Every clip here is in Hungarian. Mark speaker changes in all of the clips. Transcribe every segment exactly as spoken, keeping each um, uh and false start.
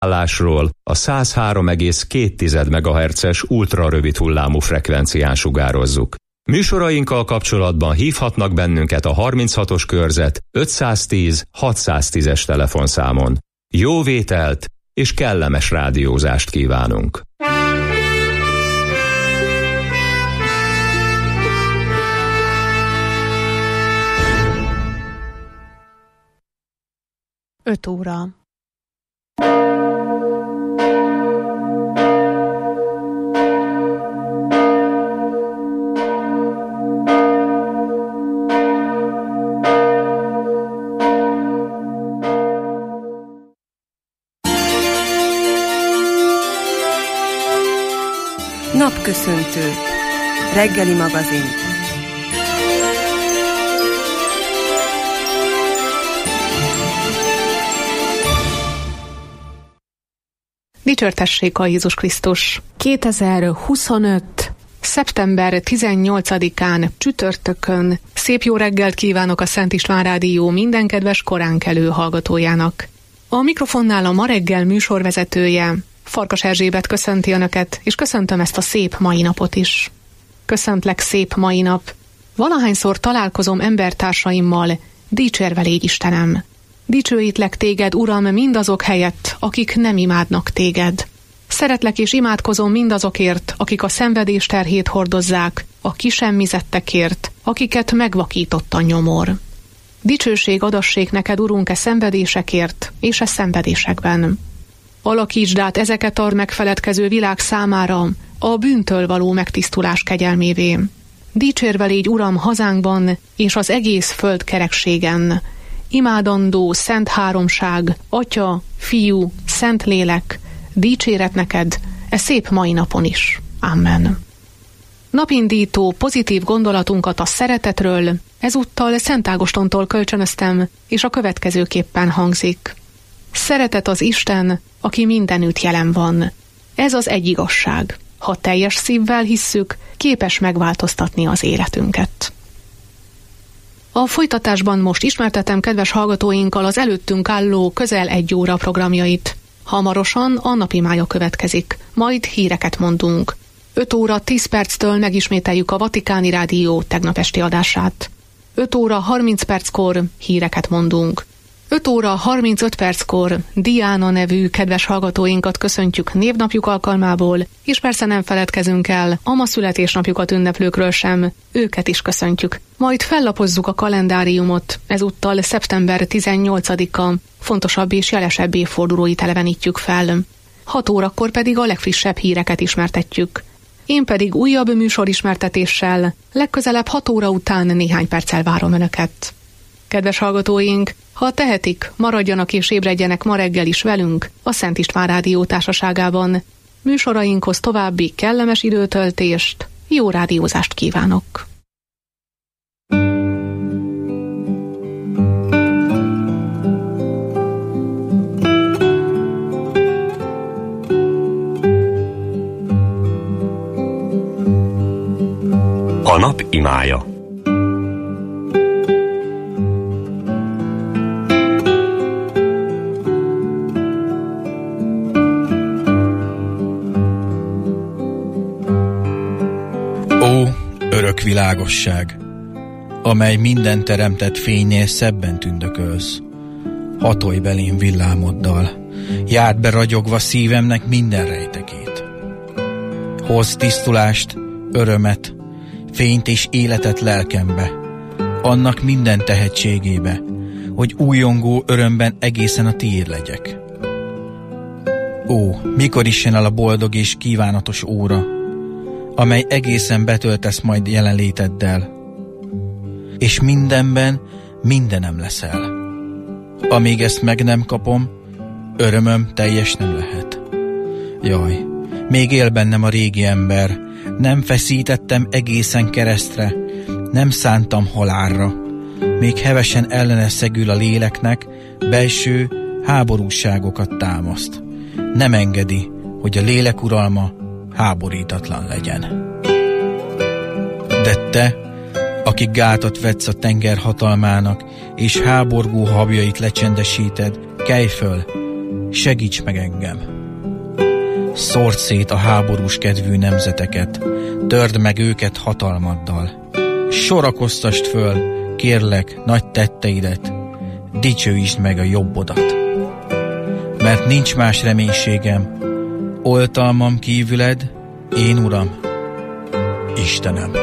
Speaker 1: állásról a száz három egész két megahertzes ultrarövid hullámú frekvencián sugározzuk. Műsorainkkal kapcsolatban hívhatnak bennünket a harminchatos körzet ötszáztíz hatszáztízes telefonszámon. Jó vételt és kellemes rádiózást kívánunk!
Speaker 2: öt óra.
Speaker 3: Napköszöntő. Reggeli magazin.
Speaker 2: Dicsértessék a Jézus Krisztus! kétezer-huszonöt. szeptember tizennyolcadikán csütörtökön szép jó reggelt kívánok a Szent István Rádió minden kedves koránkelő hallgatójának. A mikrofonnál a ma reggel műsorvezetője, Farkas Erzsébet köszönti Önöket, és köszöntöm ezt a szép mai napot is. Köszöntlek, szép mai nap! Valahányszor találkozom embertársaimmal, dicsérve légy Istenem! Dicsőítlek téged, Uram, mindazok helyett, akik nem imádnak téged. Szeretlek és imádkozom mindazokért, akik a szenvedés terhét hordozzák, a kisemmizettekért, akiket megvakított a nyomor. Dicsőség adassék neked, Urunk, e szenvedésekért és e szenvedésekben. Alakítsd át ezeket a megfeledkező világ számára a bűntől való megtisztulás kegyelmévé. Dicsérve légy, Uram, hazánkban és az egész föld kerekségen. Imádandó szent háromság, Atya, Fiú, Szent Lélek, dicséret neked e szép mai napon is. Amen. Napindító pozitív gondolatunkat a szeretetről ezúttal Szent Ágostontól kölcsönöztem, és a következőképpen hangzik. Szeretet az Isten, aki mindenütt jelen van. Ez az egy igazság. Ha teljes szívvel hisszük, képes megváltoztatni az életünket. A folytatásban most ismertetem kedves hallgatóinkkal az előttünk álló közel egy óra programjait. Hamarosan a napi mája következik, majd híreket mondunk. öt óra tíz perctől megismételjük a Vatikáni Rádió tegnap esti adását. öt óra harminc perckor híreket mondunk. öt óra harmincöt perckor Diana nevű kedves hallgatóinkat köszöntjük névnapjuk alkalmából, és persze nem feledkezünk el a ma születésnapjukat ünneplőkről sem, őket is köszöntjük. Majd fellapozzuk a kalendáriumot, ezúttal szeptember tizennyolcadika, fontosabb és jelesebb évfordulóit elevenítjük fel. hat órakor pedig a legfrissebb híreket ismertetjük. Én pedig újabb műsorismertetéssel legközelebb hat óra után néhány perccel várom Önöket. Kedves hallgatóink, ha tehetik, maradjanak és ébredjenek ma reggel is velünk a Szent István Rádió társaságában. Műsorainkhoz további kellemes időtöltést, jó rádiózást kívánok!
Speaker 4: A nap imája.
Speaker 5: Ó, örök világosság, amely minden teremtett fénynél szebben tündökölsz, hatolj belém villámoddal, járd be ragyogva szívemnek minden rejtekét. Hozz tisztulást, örömet, fényt és életet lelkembe, annak minden tehetségébe, hogy újongó örömben egészen a tiéd legyek. Ó, mikor is jön el a boldog és kívánatos óra, amely egészen betöltesz majd jelenléteddel, és mindenben mindenem leszel. Amíg ezt meg nem kapom, örömöm teljes nem lehet. Jaj, még él bennem a régi ember, nem feszítettem egészen keresztre, nem szántam halálra, még hevesen ellene szegül a léleknek, belső háborúságokat támaszt. Nem engedi, hogy a lélek uralma háborítatlan legyen. De te, aki gátat vetsz a tenger hatalmának, és háborgó habjait lecsendesíted, kelj föl, segíts meg engem! Szórd szét a háborús kedvű nemzeteket, törd meg őket hatalmaddal. Sorakoztasd föl, kérlek, nagy tetteidet, dicsőítsd meg a jobbodat. Mert nincs más reménységem, oltalmam kívüled, én Uram, Istenem.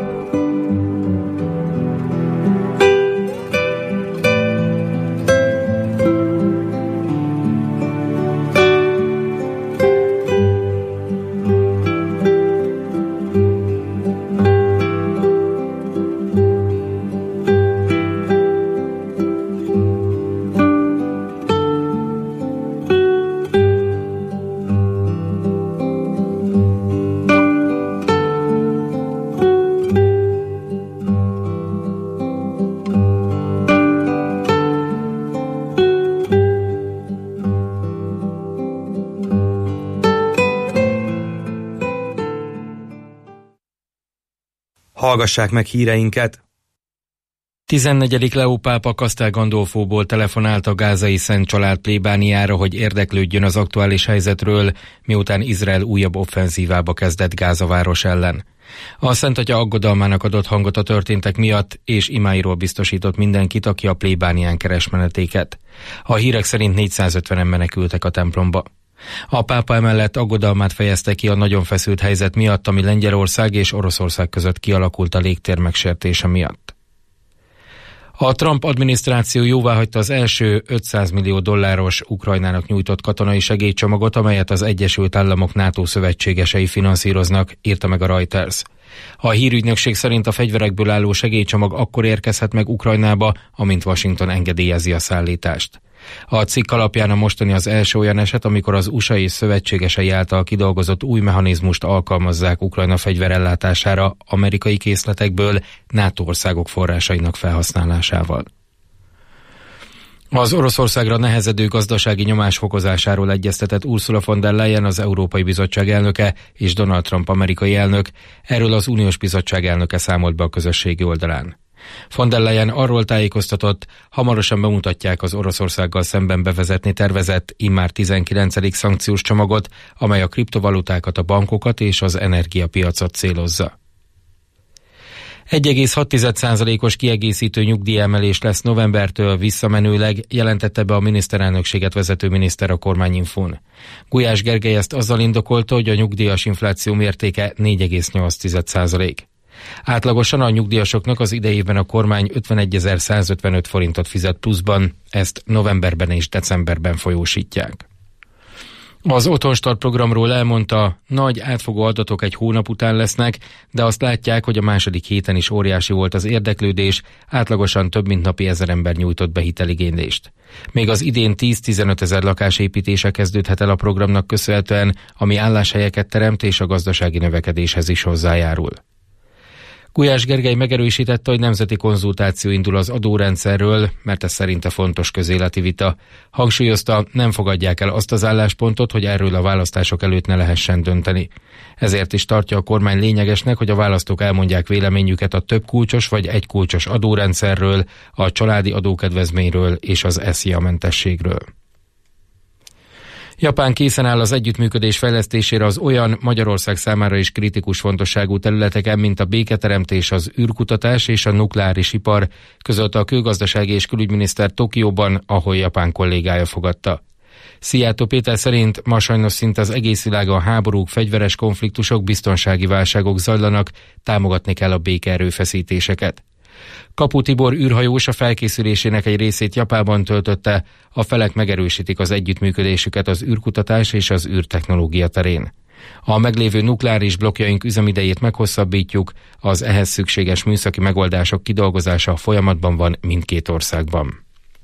Speaker 6: Hallgassák meg híreinket!
Speaker 7: tizennegyedik Leó pápa Castel Gandolfóból telefonált a gázai Szent Család plébániára, hogy érdeklődjön az aktuális helyzetről, miután Izrael újabb offenzívába kezdett Gáza város ellen. A Szent Atya aggodalmának adott hangot a történtek miatt, és imáiról biztosított mindenkit, aki a plébánián keres menetéket. A hírek szerint négyszázötvenen menekültek a templomba. A pápa emellett aggodalmát fejezte ki a nagyon feszült helyzet miatt, ami Lengyelország és Oroszország között kialakult a légtér megsértése miatt. A Trump adminisztráció jóváhagyta az első ötszáz millió dolláros Ukrajnának nyújtott katonai segélycsomagot, amelyet az Egyesült Államok NATO szövetségesei finanszíroznak, írta meg a Reuters. A hírügynökség szerint a fegyverekből álló segélycsomag akkor érkezhet meg Ukrajnába, amint Washington engedélyezi a szállítást. A cikk alapján a mostani az első olyan eset, amikor az u es á és szövetségesei által kidolgozott új mechanizmust alkalmazzák Ukrajna fegyverellátására amerikai készletekből NATO országok forrásainak felhasználásával. Az Oroszországra nehezedő gazdasági nyomás fokozásáról egyeztetett Ursula von der Leyen, az Európai Bizottság elnöke, és Donald Trump amerikai elnök. Erről az Uniós Bizottság elnöke számolt be a közösségi oldalán. Von der Leyen arról tájékoztatott, hamarosan bemutatják az Oroszországgal szemben bevezetni tervezett immár tizenkilencedik szankciós csomagot, amely a kriptovalutákat, a bankokat és az energiapiacot célozza. egy egész hat százalékos kiegészítő nyugdíjemelés lesz novembertől visszamenőleg, jelentette be a miniszterelnökséget vezető miniszter a Kormányinfón. Gulyás Gergely ezt azzal indokolta, hogy a nyugdíjas infláció mértéke négy egész nyolc százalék. Átlagosan a nyugdíjasoknak az idejében a kormány ötvenegyezer-százötvenöt forintot fizet pluszban, ezt novemberben és decemberben folyósítják. Az Otthonstart programról elmondta, nagy átfogó adatok egy hónap után lesznek, de azt látják, hogy a második héten is óriási volt az érdeklődés, átlagosan több mint napi ezer ember nyújtott be hiteligénylést. Még az idén tíz-tizenöt ezer lakásépítése kezdődhet el a programnak köszönhetően, ami álláshelyeket teremt és a gazdasági növekedéshez is hozzájárul. Gulyás Gergely megerősítette, hogy nemzeti konzultáció indul az adórendszerről, mert ez szerinte fontos közéleti vita. Hangsúlyozta, nem fogadják el azt az álláspontot, hogy erről a választások előtt ne lehessen dönteni. Ezért is tartja a kormány lényegesnek, hogy a választók elmondják véleményüket a több kulcsos vagy egy kulcsos adórendszerről, a családi adókedvezményről és az é es zé á-mentességről. Japán készen áll az együttműködés fejlesztésére az olyan Magyarország számára is kritikus fontosságú területeken, mint a béketeremtés, az űrkutatás és a nukleáris ipar, közölte a külgazdasági és külügyminiszter Tokióban, ahol japán kollégája fogadta. Szijjártó Péter szerint ma sajnos szinte az egész világon háborúk, fegyveres konfliktusok, biztonsági válságok zajlanak, támogatni kell a békeerőfeszítéseket. Kapu Tibor űrhajós a felkészülésének egy részét Japánban töltötte, a felek megerősítik az együttműködésüket az űrkutatás és az űrtechnológia terén. A meglévő nukleáris blokkjaink üzemidejét meghosszabbítjuk, az ehhez szükséges műszaki megoldások kidolgozása folyamatban van mindkét országban.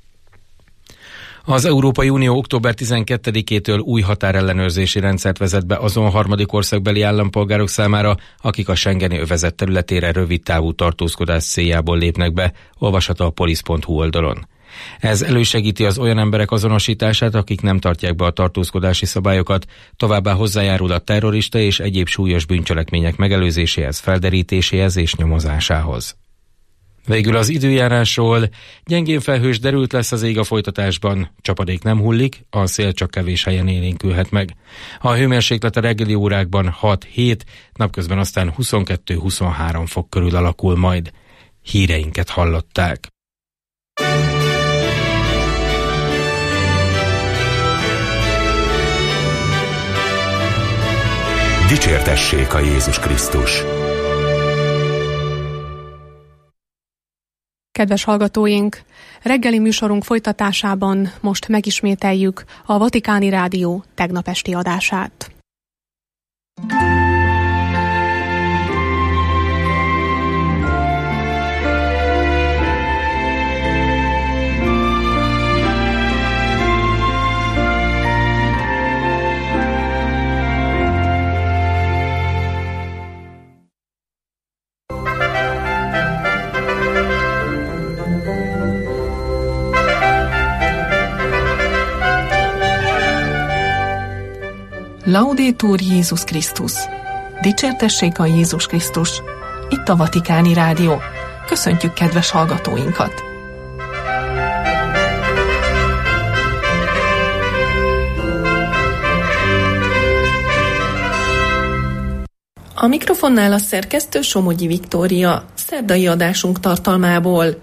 Speaker 7: Az Európai Unió október tizenkettedikétől új határellenőrzési rendszert vezet be azon harmadik országbeli állampolgárok számára, akik a schengeni övezet területére rövid távú tartózkodás céljából lépnek be, olvasható a polisz pont hu oldalon. Ez elősegíti az olyan emberek azonosítását, akik nem tartják be a tartózkodási szabályokat, továbbá hozzájárul a terrorista és egyéb súlyos bűncselekmények megelőzéséhez, felderítéséhez és nyomozásához. Végül az időjárásról: gyengén felhős, derült lesz az ég a folytatásban, csapadék nem hullik, a szél csak kevés helyen élénkülhet meg. A hőmérséklet a reggeli órákban hat-hét, napközben aztán huszonkettő-huszonhárom fok körül alakul majd. Híreinket hallották.
Speaker 4: Dicsértessék a Jézus Krisztus!
Speaker 2: Kedves hallgatóink, reggeli műsorunk folytatásában most megismételjük a Vatikáni Rádió tegnap esti adását.
Speaker 8: Laudetur Jézus Krisztus! Dicsértessék a Jézus Krisztus! Itt a Vatikáni Rádió. Köszöntjük kedves hallgatóinkat! A mikrofonnál a szerkesztő Somogyi Viktória, szerdai adásunk tartalmából.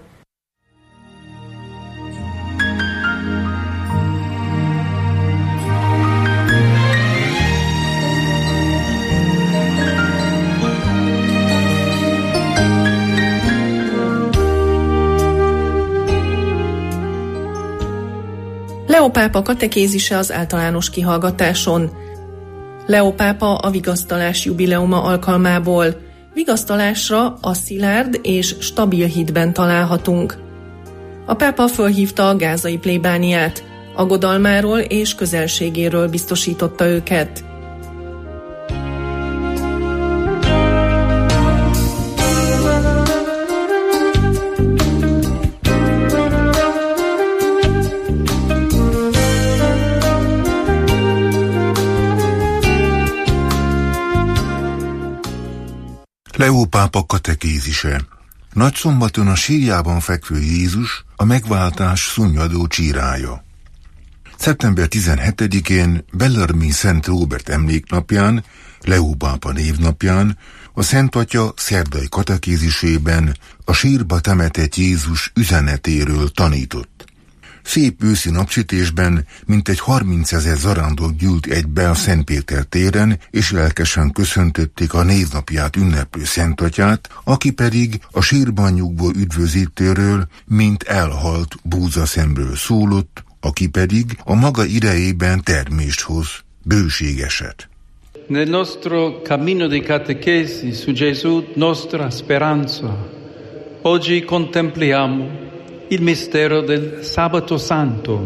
Speaker 8: Leó pápa katekézise az általános kihallgatáson. Leó pápa a vigasztalás jubileuma alkalmából. Vigasztalásra a szilárd és stabil hitben találhatunk. A pápa fölhívta a gázai plébániát, aggodalmáról és közelségéről biztosította őket.
Speaker 9: Leó pápa katekézise. Nagyszombaton a sírjában fekvő Jézus a megváltás szunnyadó csírája. szeptember tizenhetedikén Bellarmine Szent Róbert emléknapján, Leó pápa névnapján a Szent Atya szerdai katekézisében a sírba temetett Jézus üzenetéről tanított. Szép őszi napsütésben mintegy harmincezer zarándok gyűlt egybe a Szent Péter téren, és lelkesen köszöntötték a névnapját ünneplő Szent Atyát, aki pedig a sírban nyugvó üdvözítőről, mint elhalt búzaszemről szólott, aki pedig a maga idejében termést hoz, bőségeset.
Speaker 10: Nel nostro cammino di catechesi su Gesù nostra speranza, oggi contempliamo il mistero del Sabato Santo.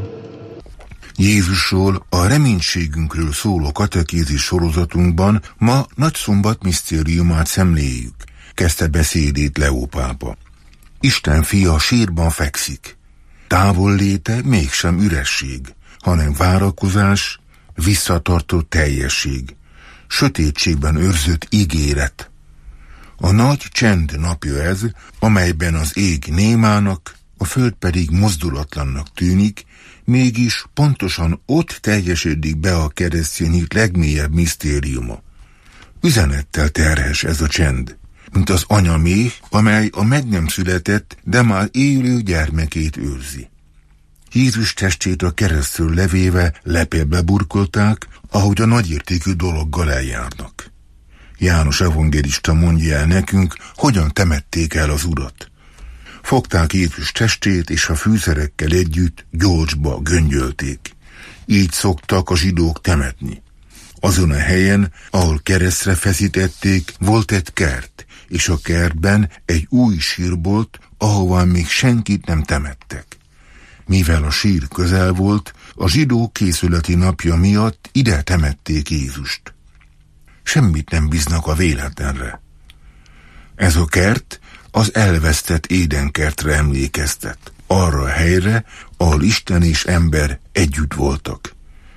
Speaker 9: Jézusról, a reménységünkről szóló katekézis sorozatunkban ma nagyszombat misztériumát szemléljük, kezdte beszédét Leó pápa. Isten fia sírban fekszik. Távolléte mégsem üresség, hanem várakozás, visszatartott teljesség, sötétségben őrzött ígéret. A nagy csend napja ez, amelyben az ég némának, a föld pedig mozdulatlannak tűnik, mégis pontosan ott teljesedik be a keresztény hit legmélyebb misztériuma. Üzenettel terhes ez a csend, mint az anyaméh, amely a meg nem született, de már élő gyermekét őrzi. Jézus testét a keresztről levéve lepélbe burkolták, ahogy a nagyértékű dologgal eljárnak. János evangélista mondja el nekünk, hogyan temették el az Urat. Fogták Jézus testét, és a fűszerekkel együtt gyolcsba göngyölték. Így szoktak a zsidók temetni. Azon a helyen, ahol keresztre feszítették, volt egy kert, és a kertben egy új sírbolt, ahova még senkit nem temettek. Mivel a sír közel volt, a zsidók készületi napja miatt ide temették Jézust. Semmit nem bíznak a véletlenre. Ez a kert az elvesztett édenkertre emlékeztet, arra a helyre, ahol Isten és ember együtt voltak.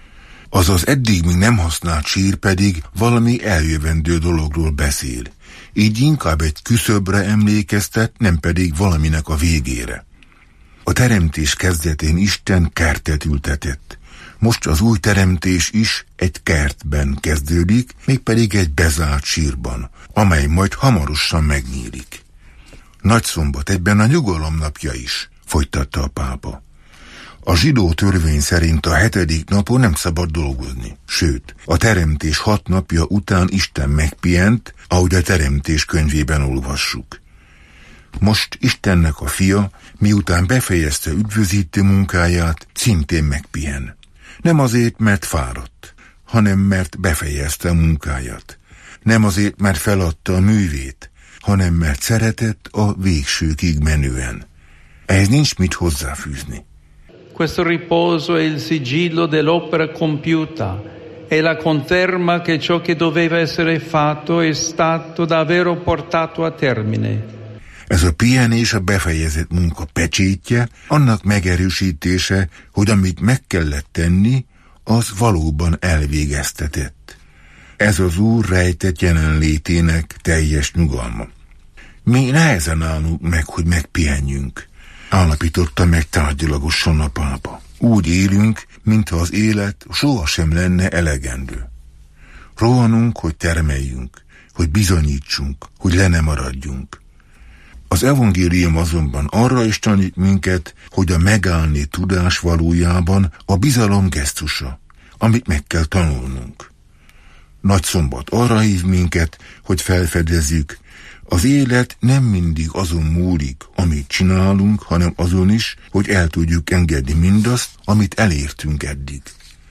Speaker 9: Az az eddig még nem használt sír pedig valami eljövendő dologról beszél. Így inkább egy küszöbre emlékeztet, nem pedig valaminek a végére. A teremtés kezdetén Isten kertet ültetett. Most az új teremtés is egy kertben kezdődik, mégpedig egy bezárt sírban, amely majd hamarosan megnyílik. Nagyszombat egyben a nyugalom napja is, folytatta a pápa. A zsidó törvény szerint a hetedik napon nem szabad dolgozni, sőt, a teremtés hat napja után Isten megpihent, ahogy a teremtés könyvében olvassuk. Most Istennek a fia, miután befejezte üdvözítő munkáját, szintén megpihen. Nem azért, mert fáradt, hanem mert befejezte a munkáját. Nem azért, mert feladta a művét, hanem mert szeretett a végsőkig menően. Ehhez nincs mit hozzáfűzni.
Speaker 10: Questo riposo è il sigillo dell'opera compiuta, è la conferma che ciò che doveva essere fatto è stato davvero portato a termine.
Speaker 9: Ez a pihenés a befejezett munka pecsétje, annak megerősítése, hogy amit meg kellett tenni, az valóban elvégeztetett. Ez az Úr rejtett jelenlétének teljes nyugalma. Mi nehezen állunk meg, hogy megpihenjünk, állapította meg tárgyilagosan a pápa. Úgy élünk, mintha az élet sohasem lenne elegendő. Rohanunk, hogy termeljünk, hogy bizonyítsunk, hogy le ne maradjunk. Az evangélium azonban arra is tanít minket, hogy a megállni tudás valójában a bizalom gesztusa, amit meg kell tanulnunk. Nagyszombat arra hív minket, hogy felfedezzük, az élet nem mindig azon múlik, amit csinálunk, hanem azon is, hogy el tudjuk engedni mindazt, amit elértünk eddig.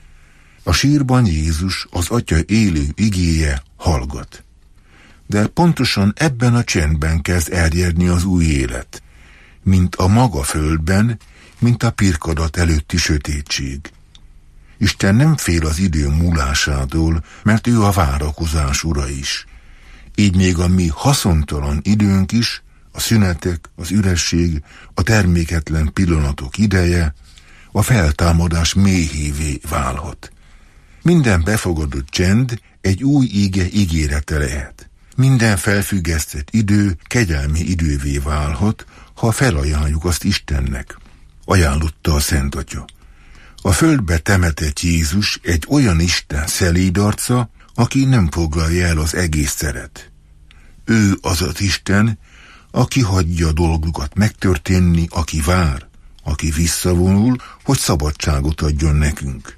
Speaker 9: A sírban Jézus, az Atya élő igéje hallgat. De pontosan ebben a csendben kezd elérni az új élet, mint a maga földben, mint a pirkadat előtti sötétség. Isten nem fél az idő múlásától, mert ő a várakozás ura is. Így még a mi haszontalan időnk is, a szünetek, az üresség, a terméketlen pillanatok ideje, a feltámadás méhévé válhat. Minden befogadott csend egy új íge ígérete lehet. Minden felfüggesztett idő kegyelmi idővé válhat, ha felajánljuk azt Istennek, ajánlotta a Szent Atya. A földbe temetett Jézus egy olyan Isten szelíd arca, aki nem foglalja el az egész szeret. Ő az az Isten, aki hagyja a dolgokat megtörténni, aki vár, aki visszavonul, hogy szabadságot adjon nekünk.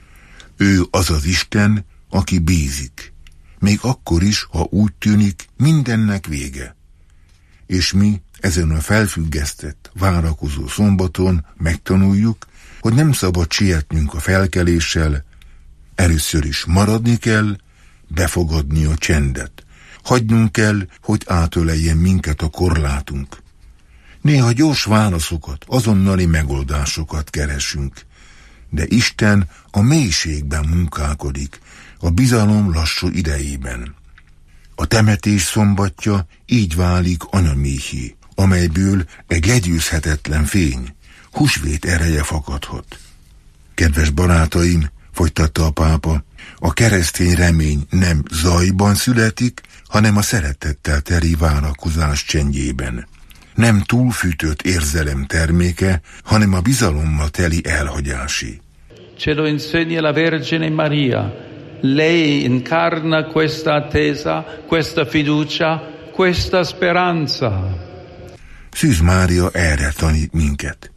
Speaker 9: Ő az az Isten, aki bízik, még akkor is, ha úgy tűnik, mindennek vége. És mi ezen a felfüggesztett, várakozó szombaton megtanuljuk, hogy nem szabad sietnünk a felkeléssel, először is maradni kell, befogadni a csendet. Hagynunk kell, hogy átöleljen minket a korlátunk. Néha gyors válaszokat, azonnali megoldásokat keresünk, de Isten a mélységben munkálkodik, a bizalom lassú idejében. A temetés szombatja így válik anyaméhé, amelyből egy legyőzhetetlen fény, húsvét ereje fakadhat. Kedves barátaim, folytatta a pápa, a keresztény remény nem zajban születik, hanem a szeretettel teli várakozás csendjében. Nem túlfűtött érzelem terméke, hanem a bizalommal teli elhagyásé.
Speaker 10: Ce lo insegna la Vergine Maria. Lei incarna questa attesa, questa fiducia, questa speranza.
Speaker 9: Szűz Mária erre tanít minket.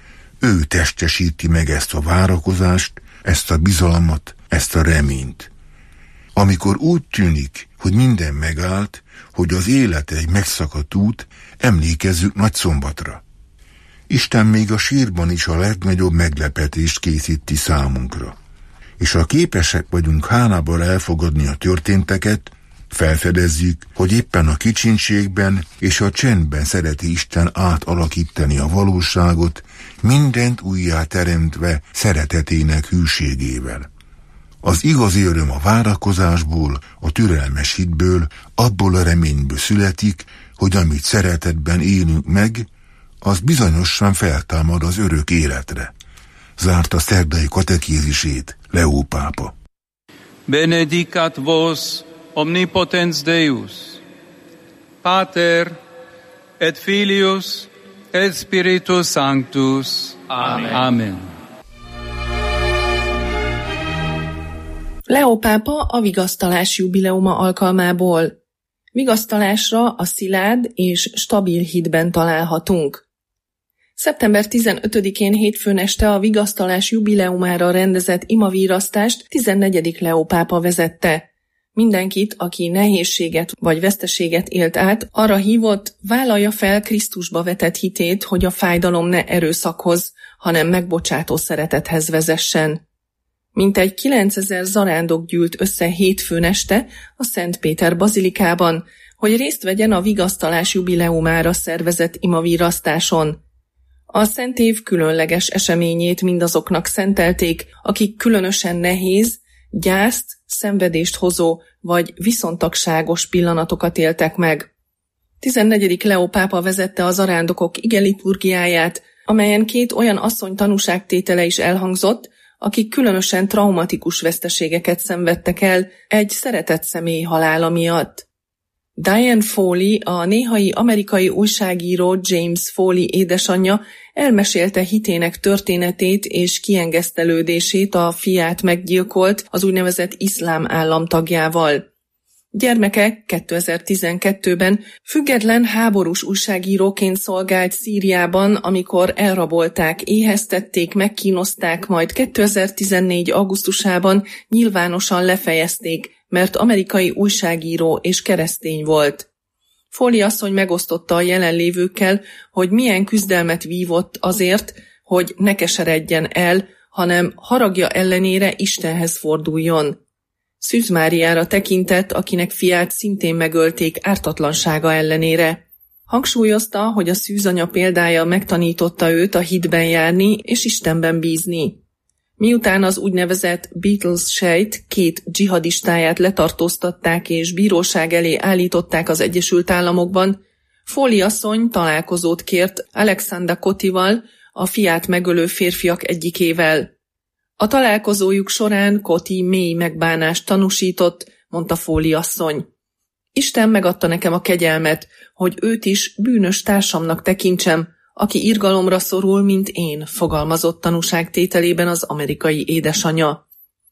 Speaker 9: Ő testesíti meg ezt a várakozást, ezt a bizalmat, ezt a reményt. Amikor úgy tűnik, hogy minden megállt, hogy az élet egy megszakadt út, emlékezzük Nagyszombatra. Isten még a sírban is a legnagyobb meglepetést készíti számunkra. És ha képesek vagyunk hálával elfogadni a történteket, felfedezzük, hogy éppen a kicsinségben és a csendben szereti Isten átalakítani a valóságot, mindent újjá teremtve szeretetének hűségével. Az igazi öröm a várakozásból, a türelmes hitből, abból a reményből születik, hogy amit szeretetben élünk meg, az bizonyosan feltámad az örök életre. zárta szerdai katekézisét Leó pápa.
Speaker 10: Benedicat vos omnipotens Deus, Pater et Filius et Spiritus Sanctus. Amen. Amen.
Speaker 8: Leó pápa a vigasztalás jubileuma alkalmából. Vigasztalásra a szilárd és stabil hitben találhatunk. szeptember tizenötödikén hétfőn este a vigasztalás jubileumára rendezett imavírasztást tizennegyedik Leó pápa vezette. Mindenkit, aki nehézséget vagy veszteséget élt át, arra hívott, vállalja fel Krisztusba vetett hitét, hogy a fájdalom ne erőszakhoz, hanem megbocsátó szeretethez vezessen. Mintegy kilencezer zarándok gyűlt össze hétfőn este a Szent Péter bazilikában, hogy részt vegyen a vigasztalás jubileumára szervezett imavírasztáson. A Szent Év különleges eseményét mindazoknak szentelték, akik különösen nehéz, gyászt, szenvedést hozó vagy viszontagságos pillanatokat éltek meg. tizennegyedik Leó pápa vezette a zarándokok igeliturgiáját, amelyen két olyan asszony tanúságtétele is elhangzott, akik különösen traumatikus veszteségeket szenvedtek el egy szeretett személy halála miatt. Diane Foley, a néhai amerikai újságíró James Foley édesanyja elmesélte hitének történetét és kiengesztelődését a fiát meggyilkolt, az úgynevezett iszlám állam tagjával. Gyermeke kétezer-tizenkettőben független háborús újságíróként szolgált Szíriában, amikor elrabolták, éheztették, megkínozták, majd kétezer-tizennégy augusztusában nyilvánosan lefejezték, mert amerikai újságíró és keresztény volt. Foley asszony megosztotta a jelenlévőkkel, hogy milyen küzdelmet vívott azért, hogy ne keseredjen el, hanem haragja ellenére Istenhez forduljon. Szűz Máriára tekintett, akinek fiát szintén megölték ártatlansága ellenére. Hangsúlyozta, hogy a szűzanya példája megtanította őt a hitben járni és Istenben bízni. Miután az úgynevezett Beatles sejt két dzsihadistáját letartóztatták és bíróság elé állították az Egyesült Államokban, Foley asszony találkozót kért Alexander Cotival, a fiát megölő férfiak egyikével. A találkozójuk során Coti mély megbánást tanúsított, mondta Foley asszony. Isten megadta nekem a kegyelmet, hogy őt is bűnös társamnak tekintsem, aki irgalomra szorul, mint én, fogalmazott tanúságtételében az amerikai édesanyja.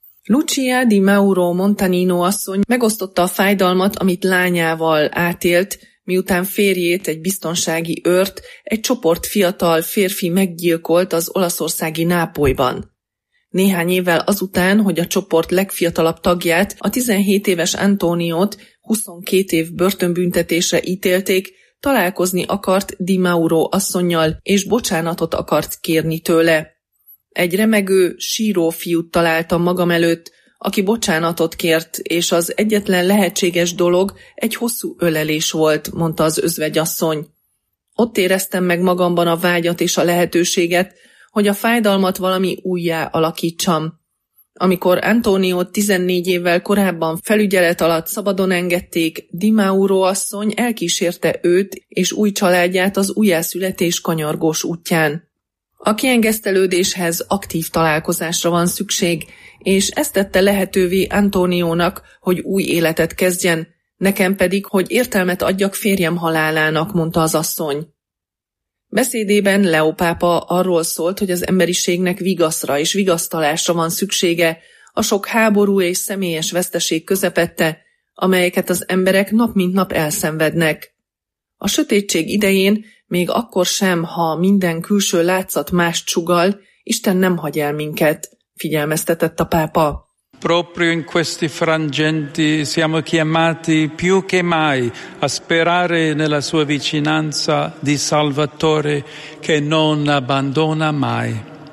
Speaker 8: Lucia di Mauro Montanino asszony megosztotta a fájdalmat, amit lányával átélt, miután férjét, egy biztonsági őrt, egy csoport fiatal férfi meggyilkolt az olaszországi Nápolyban. Néhány évvel azután, hogy a csoport legfiatalabb tagját, a tizenhét éves Antoniót huszonkét év börtönbüntetésre ítélték, találkozni akart Di Mauro asszonnyal, és bocsánatot akart kérni tőle. Egy remegő, síró fiút találtam magam előtt, aki bocsánatot kért, és az egyetlen lehetséges dolog egy hosszú ölelés volt, mondta az özvegyasszony. Ott éreztem meg magamban a vágyat és a lehetőséget, hogy a fájdalmat valami újjá alakítsam. Amikor Antoniót tizennégy évvel korábban felügyelet alatt szabadon engedték, Di Mauro asszony elkísérte őt és új családját az újjászületés kanyargós útján. A kiengesztelődéshez aktív találkozásra van szükség, és ezt tette lehetővé Antoniónak, hogy új életet kezdjen, nekem pedig, hogy értelmet adjak férjem halálának, mondta az asszony. Beszédében Leó pápa arról szólt, hogy az emberiségnek vigaszra és vigasztalásra van szüksége a sok háború és személyes veszteség közepette, amelyeket az emberek nap mint nap elszenvednek. A sötétség idején, még akkor sem, ha minden külső látszat mást sugall, Isten nem hagy el minket, figyelmeztetett a pápa.
Speaker 10: Proprio in questi frangenti siamo chiamati più che mai a sperare nella sua vicinanza di Salvatore che non abbandona mai.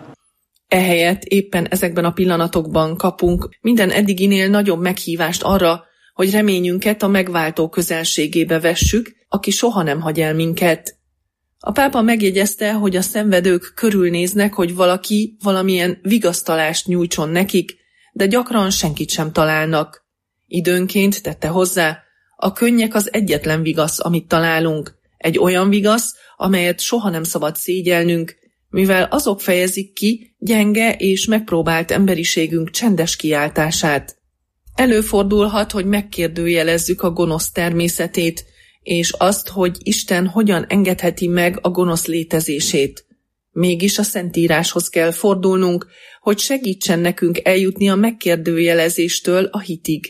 Speaker 8: Ehelyett éppen ezekben a pillanatokban kapunk minden eddiginél nagyobb meghívást arra, hogy reményünket a megváltó közelségébe vessük, aki soha nem hagy el minket. A pápa megjegyezte, hogy a szenvedők körülnéznek, hogy valaki valamilyen vigasztalást nyújtson nekik, de gyakran senkit sem találnak. Időnként, tette hozzá, a könnyek az egyetlen vigasz, amit találunk. Egy olyan vigasz, amelyet soha nem szabad szégyelnünk, mivel azok fejezik ki gyenge és megpróbált emberiségünk csendes kiáltását. Előfordulhat, hogy megkérdőjelezzük a gonosz természetét, és azt, hogy Isten hogyan engedheti meg a gonosz létezését. Mégis a Szentíráshoz kell fordulnunk, hogy segítsen nekünk eljutni a megkérdőjelezéstől a hitig.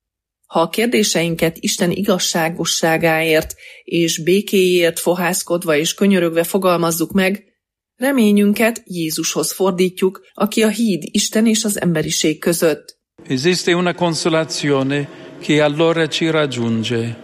Speaker 8: Ha a kérdéseinket Isten igazságosságáért és békéért fohászkodva és könyörögve fogalmazzuk meg, reményünket Jézushoz fordítjuk, aki a híd Isten és az emberiség között.
Speaker 10: Esiste una consolazione che allora ci raggiunge,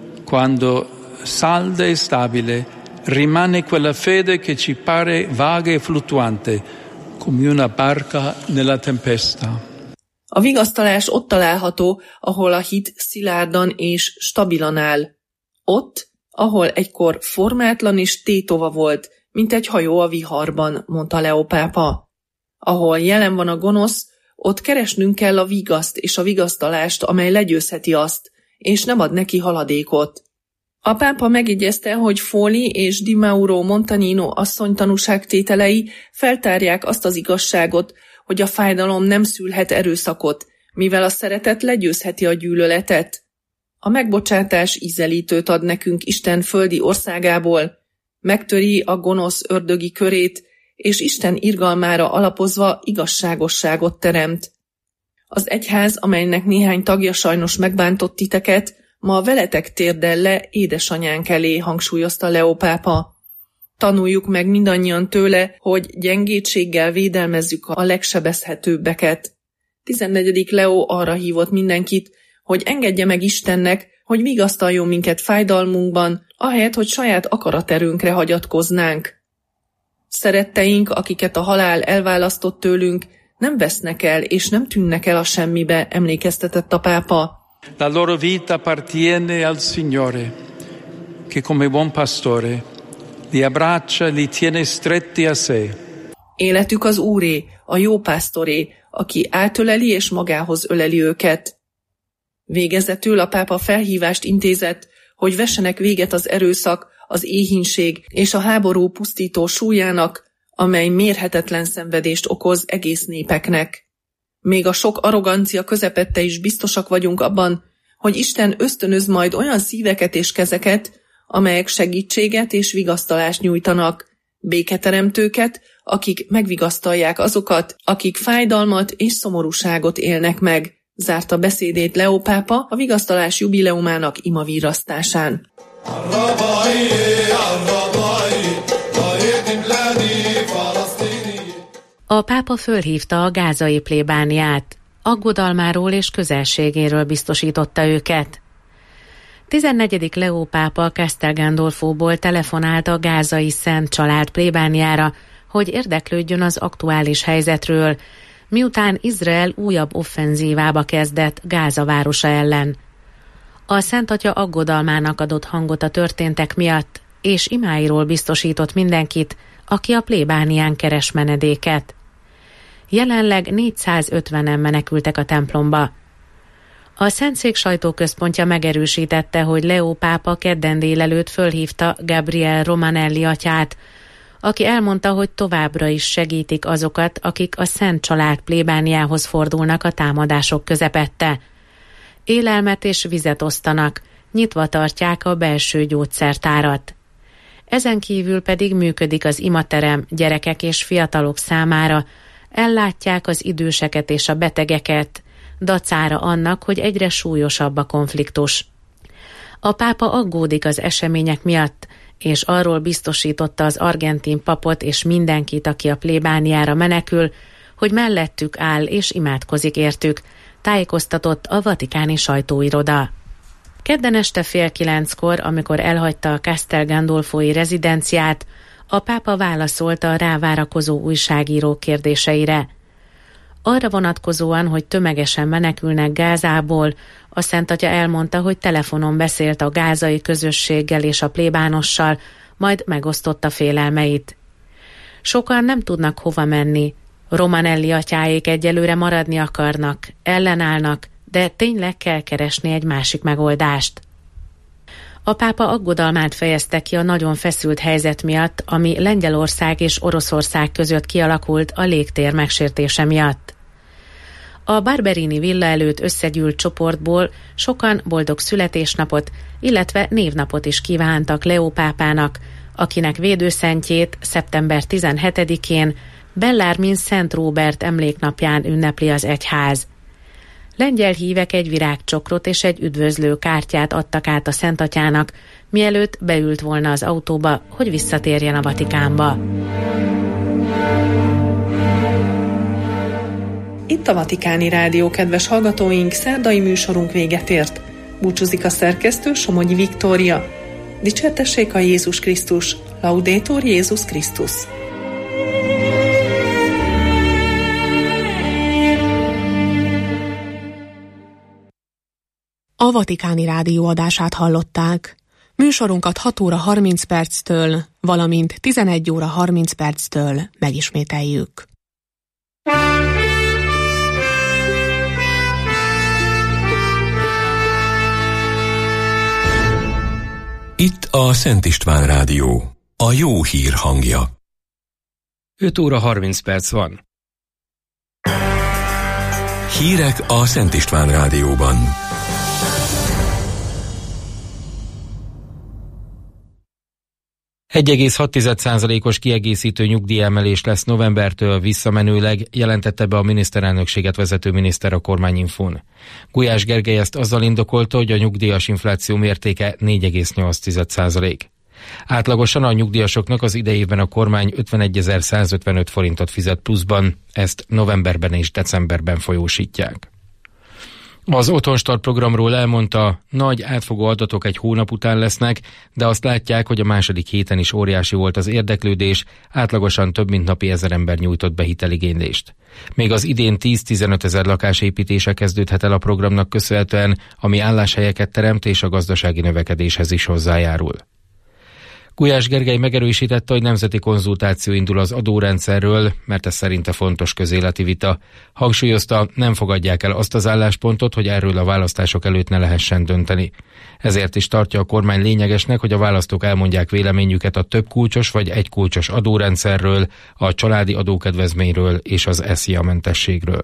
Speaker 10: quando salda e stabile rimane quella fede che ci pare vaga e fluttuante, come una barca nella tempesta.
Speaker 8: A vigasztalás ott található, ahol a hit szilárdan és stabilan áll. Ott, ahol egykor formátlan és tétova volt, mint egy hajó a viharban, mondta Leó pápa. Ahol jelen van a gonosz, ott keresnünk kell a vigaszt és a vigasztalást, amely legyőzheti azt, és nem ad neki haladékot. A pápa megjegyezte, hogy Foli és Di Mauro Montanino asszony tanúságtételei feltárják azt az igazságot, hogy a fájdalom nem szülhet erőszakot, mivel a szeretet legyőzheti a gyűlöletet. A megbocsátás ízelítőt ad nekünk Isten földi országából, megtöri a gonosz ördögi körét, és Isten irgalmára alapozva igazságosságot teremt. Az egyház, amelynek néhány tagja sajnos megbántott titeket, ma veletek térdel le édesanyánk elé, hangsúlyozta Leó pápa. Tanuljuk meg mindannyian tőle, hogy gyengétséggel védelmezzük a legsebezhetőbbeket. tizennegyedik Leó arra hívott mindenkit, hogy engedje meg Istennek, hogy vigasztaljon minket fájdalmunkban, ahelyett, hogy saját akaraterőnkre hagyatkoznánk. Szeretteink, akiket a halál elválasztott tőlünk, nem vesznek el és nem tűnnek el a semmibe, emlékeztetett a pápa.
Speaker 10: La loro vita appartiene al Signore, che come buon pastore li abbraccia, li tiene stretti a sé.
Speaker 8: Életük az Úré, a jó pásztoré, aki átöleli és magához öleli őket. Végezetül a pápa felhívást intézett, hogy vessenek véget az erőszak, az éhínség és a háború pusztító súlyának, amely mérhetetlen szenvedést okoz egész népeknek. Még a sok arrogancia közepette is biztosak vagyunk abban, hogy Isten ösztönöz majd olyan szíveket és kezeket, amelyek segítséget és vigasztalást nyújtanak, béketeremtőket, akik megvigasztalják azokat, akik fájdalmat és szomorúságot élnek meg, zárta beszédét Leó pápa a vigasztalás jubileumának imavírasztásán.
Speaker 11: A pápa fölhívta a gázai plébániát, aggodalmáról és közelségéről biztosította őket. tizennegyedik Leó pápa Castel Gandolfóból telefonált a gázai Szent Család plébániára, hogy érdeklődjön az aktuális helyzetről, miután Izrael újabb offenzívába kezdett Gáza városa ellen. A Szent Atya aggodalmának adott hangot a történtek miatt, és imáiról biztosított mindenkit, aki a plébánián keres menedéket. Jelenleg négyszázötvenen menekültek a templomba. A Szentszék sajtóközpontja megerősítette, hogy Leó pápa kedden délelőtt fölhívta Gabriel Romanelli atyát, aki elmondta, hogy továbbra is segítik azokat, akik a Szent Család plébániához fordulnak a támadások közepette. Élelmet és vizet osztanak, nyitva tartják a belső gyógyszertárat. Ezen kívül pedig működik az imaterem gyerekek és fiatalok számára, ellátják az időseket és a betegeket, dacára annak, hogy egyre súlyosabb a konfliktus. A pápa aggódik az események miatt, és arról biztosította az argentin papot és mindenkit, aki a plébániára menekül, hogy mellettük áll és imádkozik értük, tájékoztatott a vatikáni sajtóiroda. Kedden este fél kilenckor, amikor elhagyta a Castel Gandolfói rezidenciát, a pápa válaszolt a rávárakozó újságírók kérdéseire. Arra vonatkozóan, hogy tömegesen menekülnek Gázából, a Szent Atya elmondta, hogy telefonon beszélt a gázai közösséggel és a plébánossal, majd megosztotta félelmeit. Sokan nem tudnak hova menni. Romanelli atyáék egyelőre maradni akarnak, ellenállnak, de tényleg kell keresni egy másik megoldást. A pápa aggodalmát fejezte ki a nagyon feszült helyzet miatt, ami Lengyelország és Oroszország között kialakult a légtér megsértése miatt. A Barberini villa előtt összegyűlt csoportból sokan boldog születésnapot, illetve névnapot is kívántak Leó pápának, akinek védőszentjét szeptember tizenhetedikén Bellarmin Szent Róbert emléknapján ünnepli az egyház. Lengyel hívek egy virágcsokrot és egy üdvözlő kártyát adtak át a Szentatyának, mielőtt beült volna az autóba, hogy visszatérjen a Vatikánba.
Speaker 8: Itt a Vatikáni Rádió, kedves hallgatóink, szerdai műsorunk véget ért. Búcsúzik a szerkesztő, Somogyi Viktória. Dicsértessék a Jézus Krisztus, Laudetur Jézus Krisztus.
Speaker 2: A Vatikáni Rádió adását hallották. Műsorunkat hat óra harminc perctől, valamint tizenegy óra harminc perctől megismételjük.
Speaker 4: Itt a Szent István Rádió, a jó hír hangja.
Speaker 7: öt óra harminc perc van.
Speaker 4: Hírek a Szent István Rádióban.
Speaker 7: egy egész hat százalékos kiegészítő nyugdíjemelés lesz novembertől visszamenőleg, jelentette be a miniszterelnökséget vezető miniszter a Kormányinfón. Gulyás Gergely ezt azzal indokolta, hogy a nyugdíjas infláció mértéke négy egész nyolc százalék. Átlagosan a nyugdíjasoknak az idejében a kormány ötvenegyezer-százötvenöt forintot fizet pluszban, ezt novemberben és decemberben folyósítják. Az Otthonstart programról elmondta, nagy átfogó adatok egy hónap után lesznek, de azt látják, hogy a második héten is óriási volt az érdeklődés, átlagosan több mint napi ezer ember nyújtott be hiteligénylést. Még az idén tíz-tizenöt ezer lakásépítése kezdődhet el a programnak köszönhetően, ami álláshelyeket teremt és a gazdasági növekedéshez is hozzájárul. Gulyás Gergely megerősítette, hogy nemzeti konzultáció indul az adórendszerről, mert ez szerinte fontos közéleti vita. Hangsúlyozta, nem fogadják el azt az álláspontot, hogy erről a választások előtt ne lehessen dönteni. Ezért is tartja a kormány lényegesnek, hogy a választók elmondják véleményüket a több kulcsos vagy egy kulcsos adórendszerről, a családi adókedvezményről és az é es zé á-mentességről.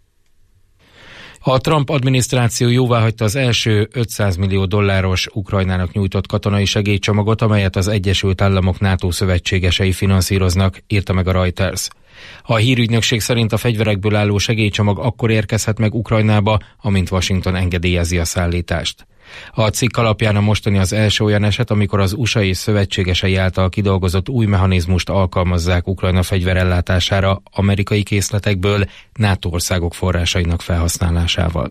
Speaker 7: A Trump adminisztráció jóváhagyta az első ötszáz millió dolláros Ukrajnának nyújtott katonai segélycsomagot, amelyet az Egyesült Államok NATO szövetségesei finanszíroznak, írta meg a Reuters. A hírügynökség szerint a fegyverekből álló segélycsomag akkor érkezhet meg Ukrajnába, amint Washington engedélyezi a szállítást. A cikk alapján a mostani az első olyan eset, amikor az u es á és szövetségesei által kidolgozott új mechanizmust alkalmazzák Ukrajna fegyverellátására amerikai készletekből NATO országok forrásainak felhasználásával.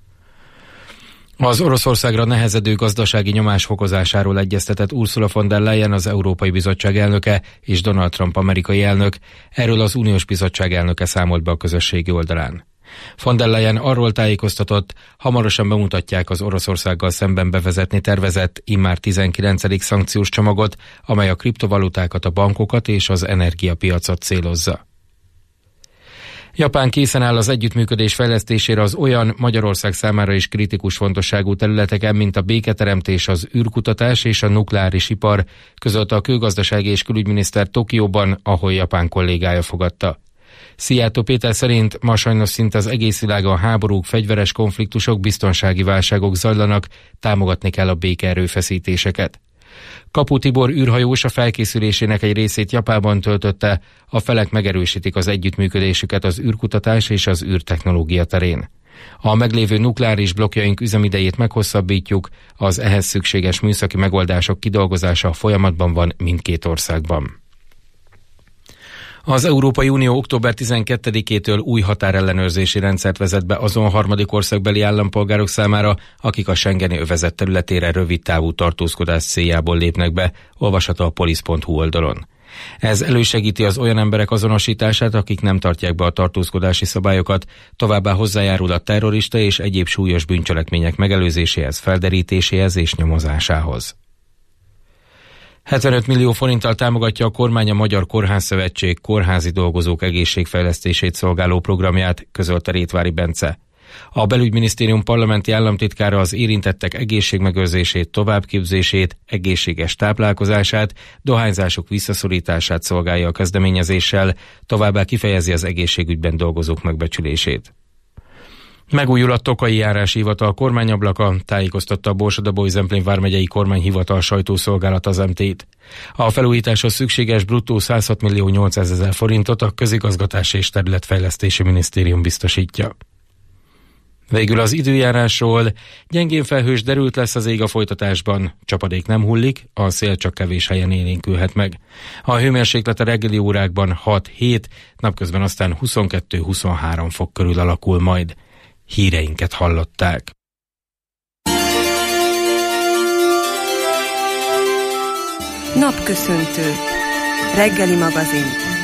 Speaker 7: Az Oroszországra nehezedő gazdasági nyomás fokozásáról egyeztetett Ursula von der Leyen, az Európai Bizottság elnöke, és Donald Trump amerikai elnök. Erről az Uniós Bizottság elnöke számolt be a közösségi oldalán. Von der Leyen arról tájékoztatott, hamarosan bemutatják az Oroszországgal szemben bevezetni tervezett immár tizenkilencedik szankciós csomagot, amely a kriptovalutákat, a bankokat és az energiapiacot célozza. Japán készen áll az együttműködés fejlesztésére az olyan Magyarország számára is kritikus fontosságú területeken, mint a béketeremtés, az űrkutatás és a nukleáris ipar, közölte a külgazdasági és külügyminiszter Tokióban, ahol japán kollégája fogadta. Szijjártó Péter szerint ma sajnos szinte az egész világon háborúk, fegyveres konfliktusok, biztonsági válságok zajlanak, támogatni kell a békeerőfeszítéseket. Kapu Tibor űrhajós a felkészülésének egy részét Japánban töltötte, a felek megerősítik az együttműködésüket az űrkutatás és az űrtechnológia terén. A meglévő nukleáris blokkjaink üzemidejét meghosszabbítjuk, az ehhez szükséges műszaki megoldások kidolgozása folyamatban van mindkét országban. Az Európai Unió október tizenkettedikétől új határellenőrzési rendszert vezet be azon harmadik országbeli állampolgárok számára, akik a schengeni övezet területére rövid távú tartózkodás céljából lépnek be, olvasható a polisz pont hu oldalon. Ez elősegíti az olyan emberek azonosítását, akik nem tartják be a tartózkodási szabályokat, továbbá hozzájárul a terrorista és egyéb súlyos bűncselekmények megelőzéséhez, felderítéséhez és nyomozásához. hetvenöt millió forinttal támogatja a kormány a Magyar Kórházszövetség kórházi dolgozók egészségfejlesztését szolgáló programját, közölte Rétvári Bence. A belügyminisztérium parlamenti államtitkára az érintettek egészségmegőrzését, továbbképzését, egészséges táplálkozását, dohányzások visszaszorítását szolgálja a kezdeményezéssel, továbbá kifejezi az egészségügyben dolgozók megbecsülését. Megújul a Tokai járási hivatal kormányablaka, tájékoztatta a Borsod-Abaúj-Zemplén vármegyei kormányhivatal sajtószolgálat az em té-t. A felújításhoz szükséges bruttó százhat millió nyolcszázezer forintot a Közigazgatási és Területfejlesztési Minisztérium biztosítja. Végül az időjárásról: gyengén felhős, derült lesz az ég a folytatásban, csapadék nem hullik, a szél csak kevés helyen élénkülhet meg. A hőmérséklet a reggeli órákban hat-hét, napközben aztán huszonkettő-huszonhárom fok körül alakul majd. Híreinket hallották.
Speaker 3: Napköszöntő. Reggeli magazin.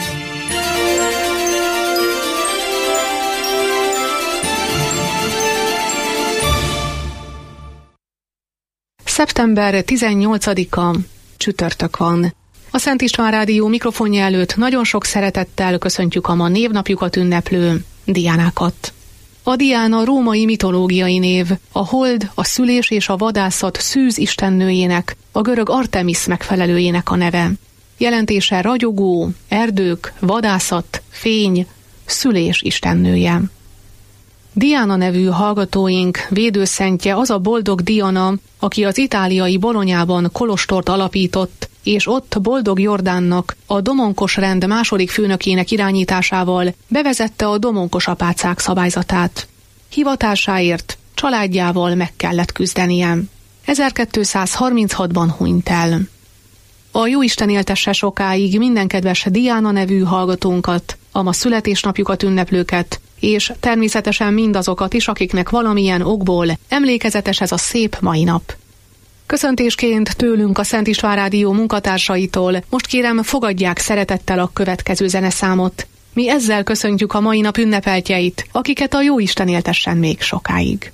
Speaker 2: szeptember tizennyolcadika, csütörtök van. A Szent István Rádió mikrofonja előtt nagyon sok szeretettel köszöntjük a ma névnapjukat ünneplő Diánákat. A Diána római mitológiai név, a hold, a szülés és a vadászat szűz istennőjének, a görög Artemis megfelelőjének a neve. Jelentése ragyogó, erdők, vadászat, fény, szülés istennője. Diana nevű hallgatóink védőszentje az a boldog Diana, aki az itáliai Bolonyában kolostort alapított, és ott Boldog Jordánnak, a domonkos rend második főnökének irányításával bevezette a domonkos apácák szabályzatát. Hivatásáért családjával meg kellett küzdenie. ezerkétszázharminchatban hunyt el. A Jóisten éltesse sokáig minden kedves Diana nevű hallgatónkat, a ma születésnapjukat ünneplőket, és természetesen mindazokat is, akiknek valamilyen okból emlékezetes ez a szép mai nap. Köszöntésként tőlünk a Szent István Rádió munkatársaitól most kérem, fogadják szeretettel a következő zeneszámot. Mi ezzel köszöntjük a mai nap ünnepeltjeit, akiket a Jóisten éltessen még sokáig.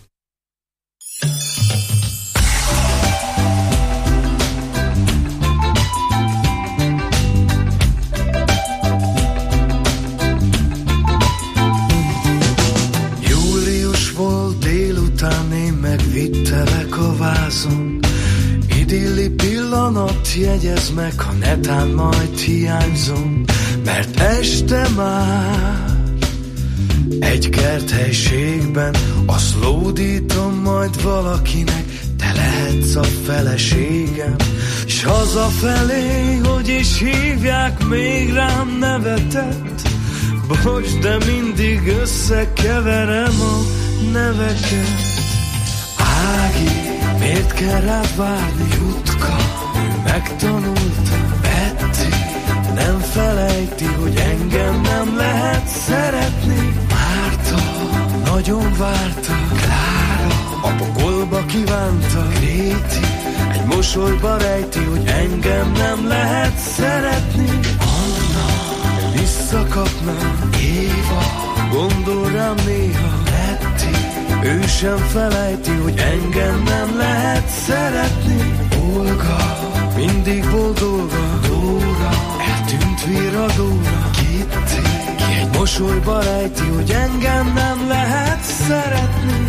Speaker 12: Július volt délután, én megvittelek a vázon. Idilli pillanat, jegyez meg, ha netán majd hiányzom, mert este már egy kerthelyiségben azt lódítom majd valakinek, te lehetsz a feleségem. S hazafelé, hogy is hívják, még rám nevetett. Bocs, de mindig összekeverem a neveket. Ági, miért kell rád várni? Jutka, ő megtanulta. Betty, nem felejti, hogy engem nem lehet szeretni. Márta, nagyon várta. Klára, a pokolba kívánta. Gréti, egy mosolyba rejti, hogy engem nem lehet szeretni. Anna, visszakapnám. Éva, gondol rám néha. Betty, ő sem felejti, hogy engem nem lehet szeretni. Olga, mindig boldogva. Dóra, eltűnt viradóra. Kitty, ki egy mosolyba rejti, hogy engem nem lehet szeretni.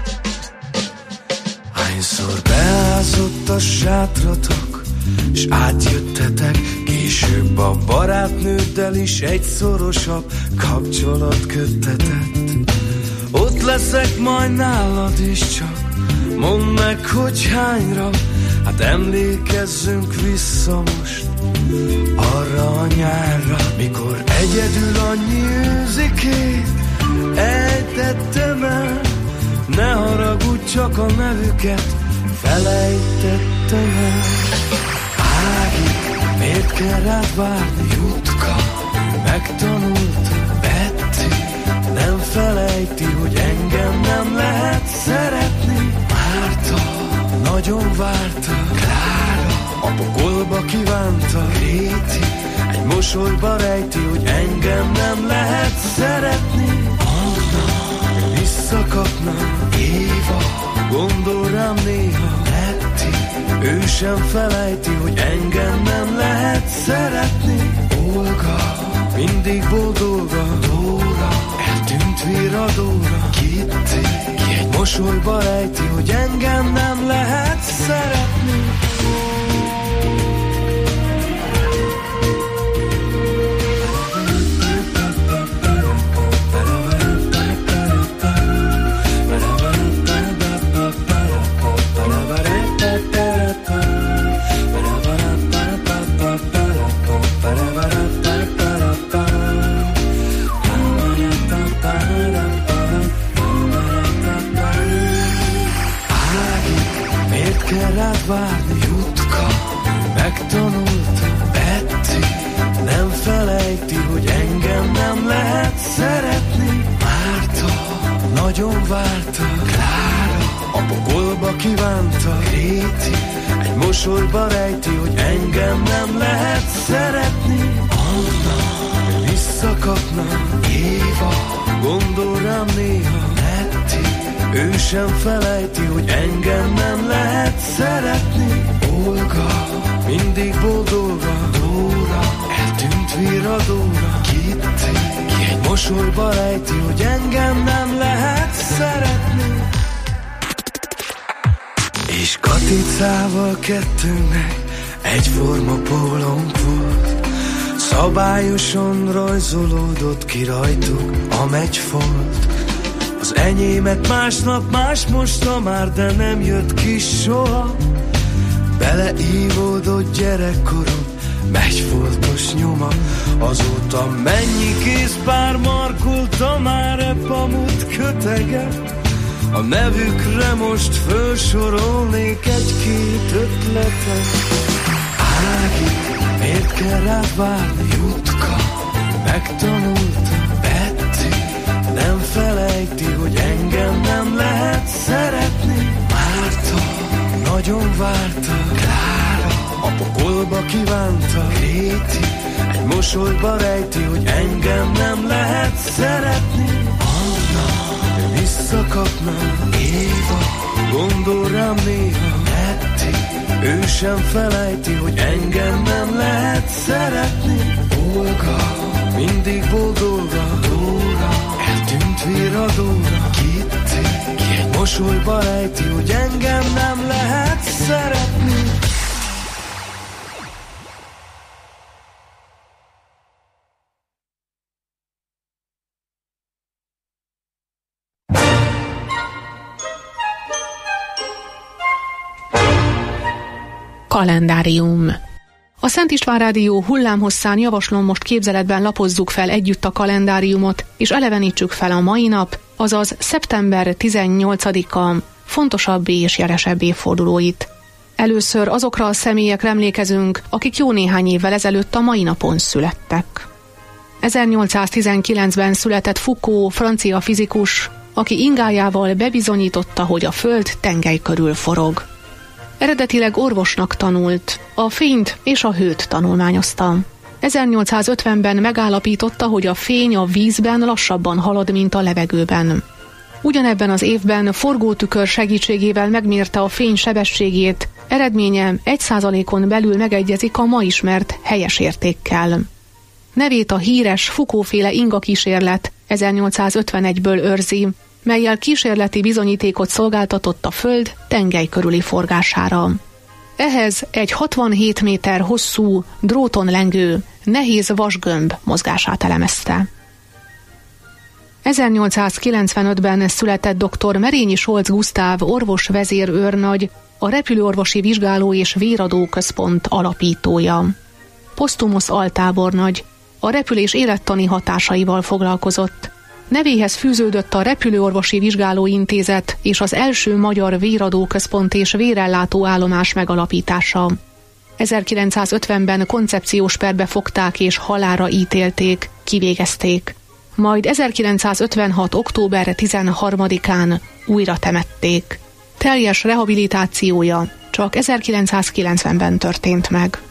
Speaker 12: Hányszor beázott a sátratok, s átjöttetek, később a barátnőddel is egy szorosabb kapcsolat köttetett. Ott leszek majd nálad is, csak mondd meg, hogy hányra. Hát emlékezzünk vissza most arra a nyárra, mikor egyedül annyi őzikét ejtettem el. Ne haragudj, csak a nevüket felejtettem el. Ági, miért kell rád várni? Jutka, ő megtanulta. Betty, nem felejti, hogy engem nem lehet szeretni. Márta, nagyon várta. Klára, a pokolba kívánta. Gréti, egy mosolyba rejti, hogy engem nem lehet szeretni. Anna, visszakapnám. Éva, gondol rám néha. Betty, ő sem felejti, hogy engem nem lehet szeretni. Olga, mindig boldogva. Dóra, eltűnt viradóra. Ki Kitty, ki egy mosolyba rejti, hogy engem nem lehet szeretni. Kell rád várni, Jutka, megtanulta Betty, nem felejti, hogy engem nem lehet szeretni. Márta nagyon várta, Klára a pokolba kívánta, Gréti egy mosolyba rejti, hogy engem nem lehet szeretni. Anna visszakapna, Éva gondol rám néha, Netti ő sem felejti, hogy engem nem lehet szeretni. Olga mindig boldogra, Dóra eltűnt viradóra, Kitty ki egy mosolyba rejti, hogy engem nem lehet szeretni. És Katicával kettőnknek egyforma pólónk volt, szabályosan rajzolódott ki rajtuk a meccsfolt. Az enyémet másnap más mosta már, de nem jött ki soha. Beleívódott gyerekkorom meccsfoltos nyoma. Azóta mennyi kézpár markolta már e pamut köteget. A nevükre most felsorolnék egy-két ötletet. Ági, miért kell rád várni, Jutka, megtanulta Betty, nem felejti, hogy engem nem lehet szeretni. Márta nagyon várta, Klára a pokolba kívánta, Gréti egy mosolyba rejti, hogy engem nem lehet szeretni. Anna visszakapna, Éva gondol rám néha, Netti ő sem felejti, hogy engem nem lehet szeretni. Olga mindig boldogra, Dóra eltűnt viradóra, Kitty ki egy mosolyba rejti, hogy engem nem lehet szeretni.
Speaker 2: Kalendárium. A Szent István Rádió hullámhosszán javaslom, most képzeletben lapozzuk fel együtt a kalendáriumot, és elevenítsük fel a mai nap, azaz szeptember tizennyolcadika fontosabb és jelesebb évfordulóit. Először azokra a személyekre emlékezünk, akik jó néhány évvel ezelőtt a mai napon születtek. ezernyolcszáztizenkilencben született Foucault, francia fizikus, aki ingájával bebizonyította, hogy a Föld tengely körül forog. Eredetileg orvosnak tanult, a fényt és a hőt tanulmányozta. ezernyolcszázötvenben megállapította, hogy a fény a vízben lassabban halad, mint a levegőben. Ugyanebben az évben forgótükör segítségével megmérte a fény sebességét, eredménye egy százalékon belül megegyezik a ma ismert helyes értékkel. Nevét a híres Foucault-féle inga kísérlet ezernyolcszázötvenegyből őrzi, mellyel kísérleti bizonyítékot szolgáltatott a Föld tengely körüli forgására. Ehhez egy hatvanhét méter hosszú, dróton lengő, nehéz vasgömb mozgását elemezte. ezernyolcszázkilencvenötben született dr. Merényi Solc Gusztáv orvos vezérőrnagy, a Repülőorvosi Vizsgáló és Véradó Központ alapítója. Posztumusz altábornagy, a repülés élettani hatásaival foglalkozott. Nevéhez fűződött a Repülőorvosi Vizsgálóintézet és az első magyar véradóközpont és vérellátó állomás megalapítása. ezerkilencszázötvenben koncepciós perbe fogták és halálra ítélték, kivégezték. Majd ezerkilencszázötvenhat. október tizenharmadikán újra temették. Teljes rehabilitációja csak ezerkilencszázkilencvenben történt meg.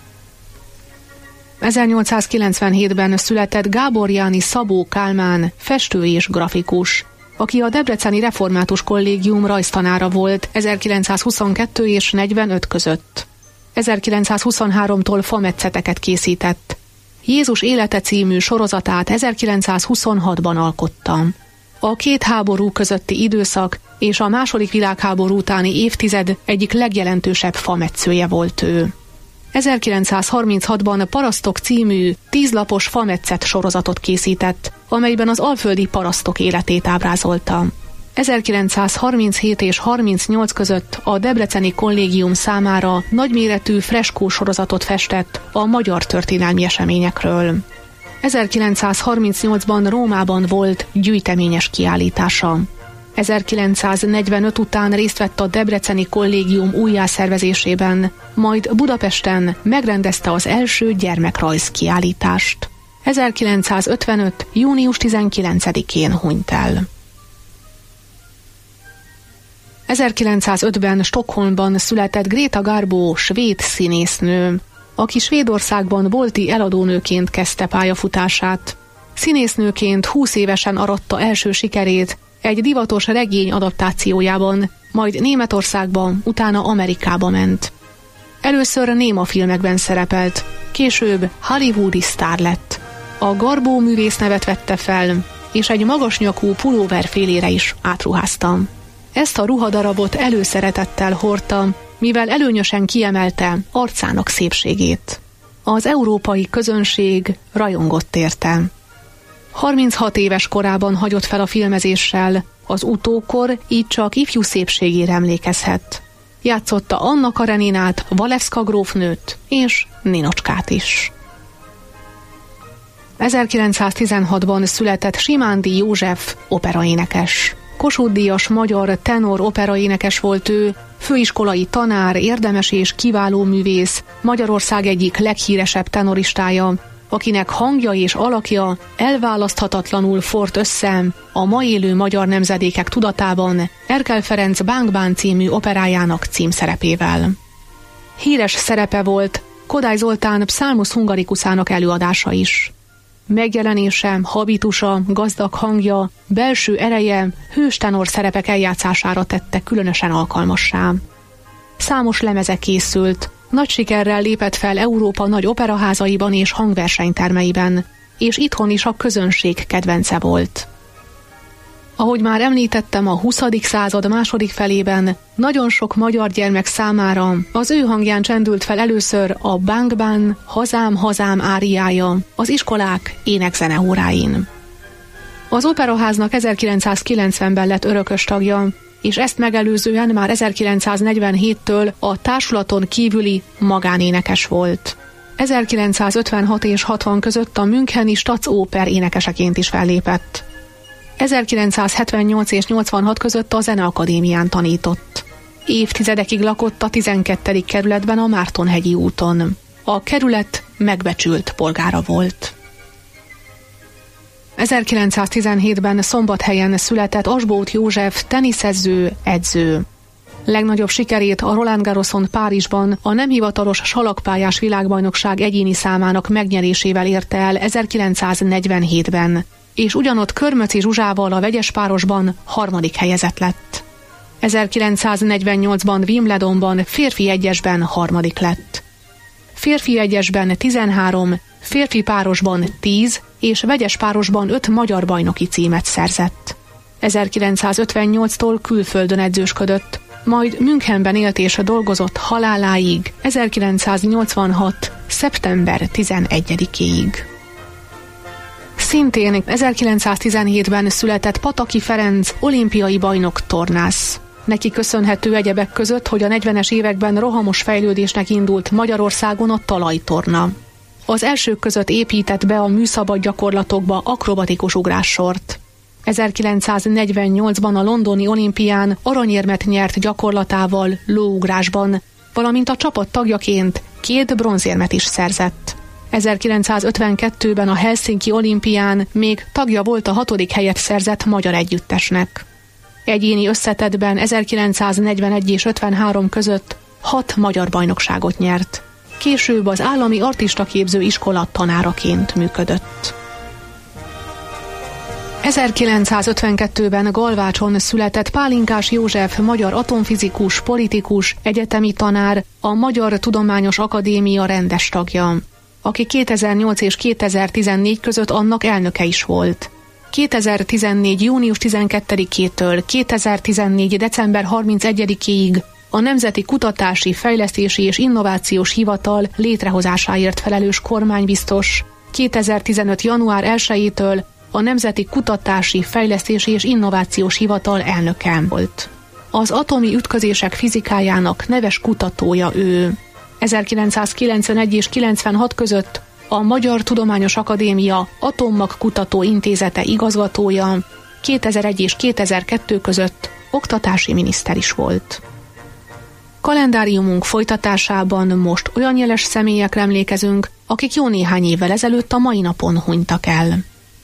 Speaker 2: ezernyolcszázkilencvenhétben született Gábor Jáni Szabó Kálmán, festő és grafikus, aki a Debreceni Református Kollégium rajztanára volt ezerkilencszázhuszonkettő és negyvenöt között. ezerkilencszázhuszonháromtól fametszeteket készített. Jézus élete című sorozatát ezerkilencszázhuszonhatban alkotta. A két háború közötti időszak és a második világháború utáni évtized egyik legjelentősebb fametszője volt ő. ezerkilencszázharminchatban Parasztok című tízlapos fametszet sorozatot készített, amelyben az alföldi parasztok életét ábrázolta. ezerkilencszázharminchét és harmincnyolc között a Debreceni Kollégium számára nagyméretű freskó sorozatot festett a magyar történelmi eseményekről. ezerkilencszázharmincnyolcban Rómában volt gyűjteményes kiállítása. ezerkilencszáznegyvenöt után részt vett a Debreceni Kollégium újjászervezésében, majd Budapesten megrendezte az első gyermekrajz kiállítást. ezerkilencszázötvenöt. június tizenkilencedikén hunyt el. ezerkilencszázötben Stockholmban született Greta Garbo, svéd színésznő, aki Svédországban bolti eladónőként kezdte pályafutását. Színésznőként húsz évesen aratta első sikerét egy divatos regény adaptációjában, majd Németországban, utána Amerikába ment. Először néma filmekben szerepelt, később hollywoodi sztár lett. A Garbo művésznevet vette fel, és egy magasnyakú pulóver félére is átruházta. Ezt a ruhadarabot előszeretettel hordta, mivel előnyösen kiemelte arcának szépségét. Az európai közönség rajongott érte. harminchat éves korában hagyott fel a filmezéssel, az utókor így csak ifjú szépségére emlékezhet. Játszotta Anna Kareninát, Walewska grófnőt és Ninocskát is. ezerkilencszáztizenhatban született Simándi József operaénekes. Kossuth-díjas magyar tenor operaénekes volt ő, főiskolai tanár, érdemes és kiváló művész, Magyarország egyik leghíresebb tenoristája, akinek hangja és alakja elválaszthatatlanul fort össze a ma élő magyar nemzedékek tudatában Erkel Ferenc Bánk-bán című operájának címszerepével. Híres szerepe volt Kodály Zoltán Psalmus Hungarikusának előadása is. Megjelenése, habitusa, gazdag hangja, belső ereje hős tenor szerepek eljátszására tette különösen alkalmassá. Számos lemeze készült, nagy sikerrel lépett fel Európa nagy operaházaiban és hangversenytermeiben, és itthon is a közönség kedvence volt. Ahogy már említettem, a huszadik század második felében nagyon sok magyar gyermek számára az ő hangján csendült fel először a Bánk-bán Hazám, hazám áriája az iskolák énekzene óráin. Az operaháznak ezerkilencszázkilencvenben lett örökös tagja, és ezt megelőzően már ezerkilencszáznegyvenhéttől a társulaton kívüli magánénekes volt. ezerkilencszázötvenhat és hatvan között a Müncheni Staatsoper énekeseként is fellépett. ezerkilencszázhetvennyolc és nyolcvanhat között a Zeneakadémián tanított. Évtizedekig lakott a tizenkettedik kerületben a Mártonhegyi úton. A kerület megbecsült polgára volt. ezerkilencszáztizenhétben Szombathelyen született Asbóth József teniszező, edző. Legnagyobb sikerét a Roland Garroson Párizsban a nem hivatalos salakpályás világbajnokság egyéni számának megnyerésével érte el ezerkilencszáznegyvenhétben, és ugyanott Körmöci Zsuzsával a vegyes párosban harmadik helyezett lett. ezerkilencszáznegyvennyolcban Wimbledonban férfi egyesben harmadik lett. Férfi egyesben tizenhárom, férfi párosban tíz és vegyes párosban öt magyar bajnoki címet szerzett. ezerkilencszázötvennyolctól külföldön edzősködött, majd Münchenben élt és dolgozott haláláig, ezerkilencszáznyolcvanhat. szeptember tizenegyedikéig. Szintén ezerkilencszáztizenhétben született Pataki Ferenc olimpiai bajnok tornász. Neki köszönhető egyebek között, hogy a negyvenes években rohamos fejlődésnek indult Magyarországon a talajtorna. Az elsők között épített be a műszabad gyakorlatokba akrobatikus ugrássort. ezerkilencszáznegyvennyolcban a londoni olimpián aranyérmet nyert gyakorlatával lóugrásban, valamint a csapat tagjaként két bronzérmet is szerzett. ezerkilencszázötvenkettőben a Helsinki olimpián még tagja volt a hatodik helyet szerzett magyar együttesnek. Egyéni összetettben ezerkilencszáznegyvenegy és ötvenhárom között hat magyar bajnokságot nyert. Később az Állami Artistaképző Iskola tanáraként működött. ezerkilencszázötvenkettőben Galvácson született Pálinkás József magyar atomfizikus, politikus, egyetemi tanár, a Magyar Tudományos Akadémia rendes tagja, aki kétezer-nyolc és kétezer-tizennégy között annak elnöke is volt. kétezer-tizennégy. június tizenkettedikétől kétezer-tizennégy. december harmincegyedikéig a Nemzeti Kutatási, Fejlesztési és Innovációs Hivatal létrehozásáért felelős kormánybiztos, kétezer-tizenöt. január elsejétől a Nemzeti Kutatási, Fejlesztési és Innovációs Hivatal elnöke volt. Az atomi ütközések fizikájának neves kutatója ő. ezerkilencszázkilencvenegy és kilencvenhat között a Magyar Tudományos Akadémia Atommag Kutató Intézete igazgatója, kétezer-egy és kétezer-kettő között oktatási miniszter is volt. Kalendáriumunk folytatásában most olyan jeles személyekre emlékezünk, akik jó néhány évvel ezelőtt a mai napon hunytak el.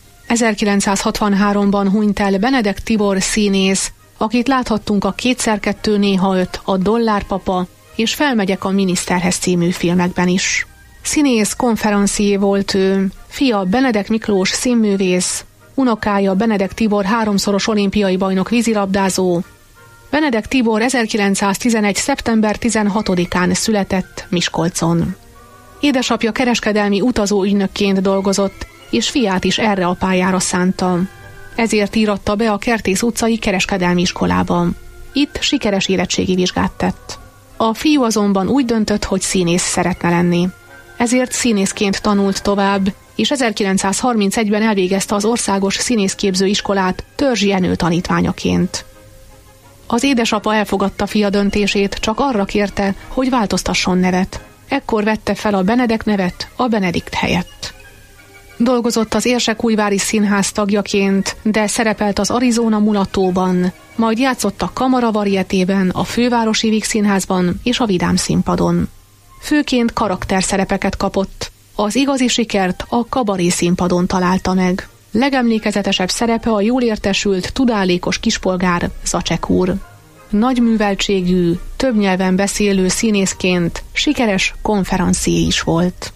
Speaker 2: ezerkilencszázhatvanháromban hunyt el Benedek Tibor színész, akit láthattunk a Kétszer kettő néha öt, a Dollárpapa és Felmegyek a miniszterhez című filmekben is. Színész, konferencié volt ő, fia Benedek Miklós színművész, unokája Benedek Tibor háromszoros olimpiai bajnok vízilabdázó. Benedek Tibor ezerkilencszáztizenegy. szeptember tizenhatodikán született Miskolcon. Édesapja kereskedelmi utazóügynökként dolgozott, és fiát is erre a pályára szánta. Ezért íratta be a Kertész utcai kereskedelmi iskolába. Itt sikeres érettségi vizsgát tett. A fiú azonban úgy döntött, hogy színész szeretne lenni. Ezért színészként tanult tovább, és ezerkilencszázharmincegyben elvégezte az Országos Színészképző Iskolát Törzsi Jenő tanítványaként. Az édesapa elfogadta fia döntését, csak arra kérte, hogy változtasson nevet. Ekkor vette fel a Benedek nevet a Benedikt helyett. Dolgozott az Érsekújvári Színház tagjaként, de szerepelt az Arizona Mulatóban, majd játszott a Kamara Varietében, a Fővárosi Vígszínházban és a Vidám Színpadon. Főként karakterszerepeket kapott, az igazi sikert a Kabaré Színpadon találta meg. Legemlékezetesebb szerepe a jól értesült, tudálékos kispolgár Zacek úr. Nagy műveltségű, több nyelven beszélő színészként sikeres konferencié is volt.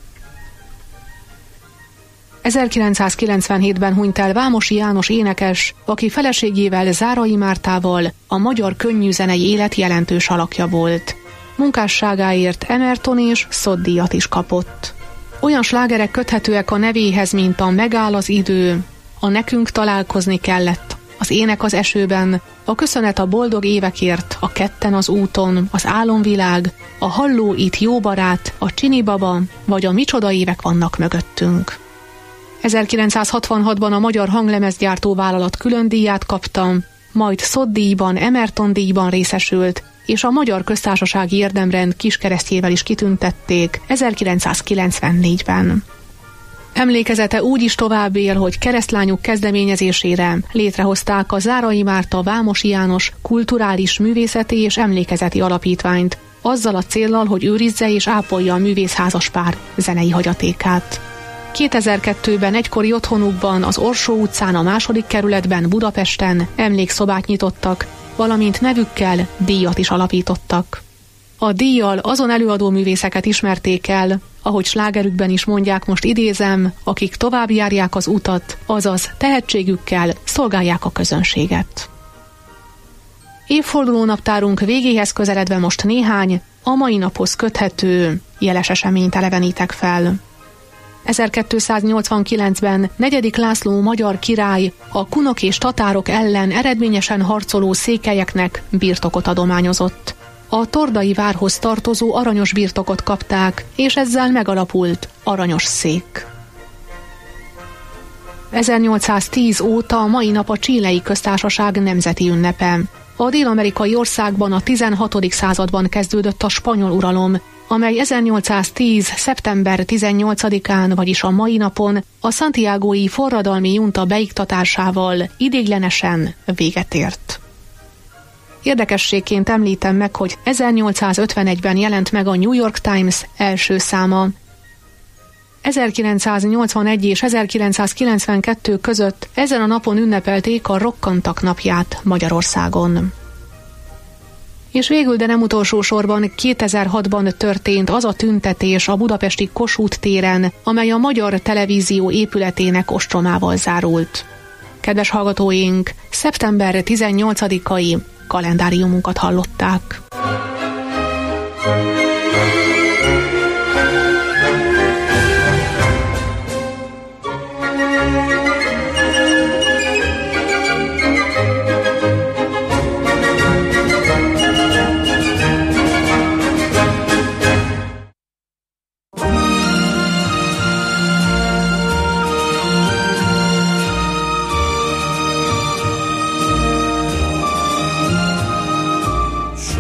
Speaker 2: ezerkilencszázkilencvenhétben hunyt el Vámosi János énekes, aki feleségével, Zárai Mártával a magyar könnyűzenei élet jelentős alakja volt. Munkásságáért Emerton és Szott-díjat is kapott. Olyan slágerek köthetőek a nevéhez, mint a Megáll az idő, a Nekünk találkozni kellett, az Ének az esőben, a Köszönet a boldog évekért, a Ketten az úton, az Álomvilág, a Halló itt jó barát, a Csini baba, vagy a Micsoda évek vannak mögöttünk. ezerkilencszázhatvanhatban a Magyar Hanglemezgyártó Vállalat külön díját kapta, majd Szott-díjban, Emerton díjban részesült, és a Magyar Köztársasági Érdemrend kiskeresztjével is kitüntették ezerkilencszázkilencvennégyben. Emlékezete úgy is tovább él, hogy keresztlányuk kezdeményezésére létrehozták a Zárai Márta Vámosi János Kulturális Művészeti és Emlékezeti Alapítványt, azzal a céllal, hogy őrizze és ápolja a művészházaspár zenei hagyatékát. kétezer-kettőben egykori otthonukban, az Orsó utcán a második kerületben Budapesten emlékszobát nyitottak, valamint nevükkel díjat is alapítottak. A díjjal azon előadó művészeket ismerték el, ahogy slágerükben is mondják, most idézem, akik tovább járják az utat, azaz tehetségükkel szolgálják a közönséget. Évfordulónaptárunk végéhez közeledve most néhány, a mai naphoz köthető jeles eseményt elevenítek fel. ezerkétszáznyolcvankilencben negyedik László magyar király a kunok és tatárok ellen eredményesen harcoló székelyeknek birtokot adományozott. A tordai várhoz tartozó aranyos birtokot kapták, és ezzel megalapult Aranyos szék. ezernyolcszáztíz óta a mai nap a Chilei Köztársaság nemzeti ünnepe. A dél-amerikai országban a tizenhatodik században kezdődött a spanyol uralom, amely ezernyolcszáztíz. szeptember tizennyolcadikán, vagyis a mai napon a santiagói forradalmi junta beiktatásával ideiglenesen véget ért. Érdekességként említem meg, hogy ezernyolcszázötvenegyben jelent meg a New York Times első száma. ezerkilencszáznyolcvanegy és ezerkilencszázkilencvenkettő között ezen a napon ünnepelték a rokkantak napját Magyarországon. És végül, de nem utolsó sorban kétezer-hatban történt az a tüntetés a budapesti Kossuth téren, amely a Magyar Televízió épületének ostromával zárult. Kedves hallgatóink, szeptember tizennyolcadikai kalendáriumunkat hallották.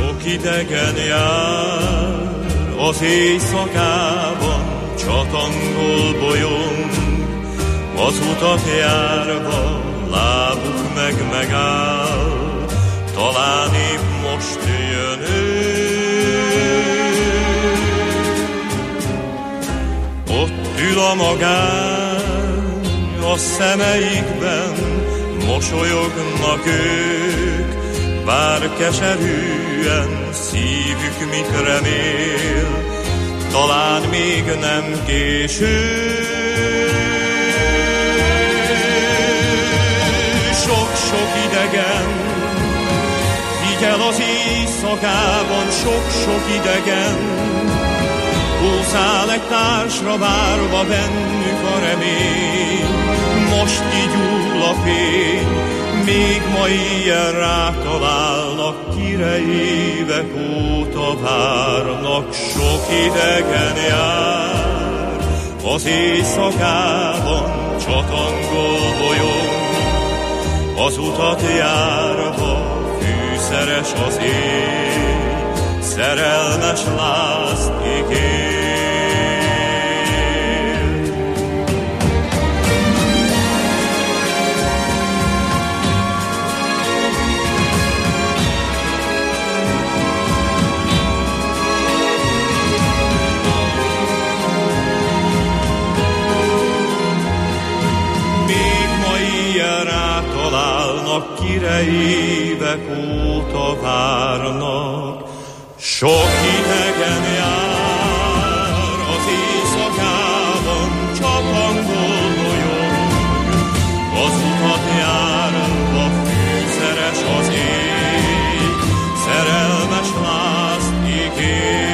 Speaker 13: Sok idegen jár az éjszakában, csatangol bolyong, az utat járva, lábuk meg megáll, talán épp most jön ő. Ott ül a magány, a szemeikben mosolyognak ők, bár keserűen szívük mit remél, talán még nem késő. Sok-sok idegen figyel az éjszakában, sok-sok idegen úszál egy társra, várva bennük a remény. Most kigyúl a fény, még ma ilyen rátalálnak, kire évek óta várnak. Sok idegen jár az éjszakában, csatangol bolyong, az utat járva, fűszeres az éj, szerelmes lázt ígér. Találnak, kire évek óta várnak. Sok idegen jár az éjszakában, csapangol bolyong, az utat járva, fűszeres az ég, szerelmes lázt ígér.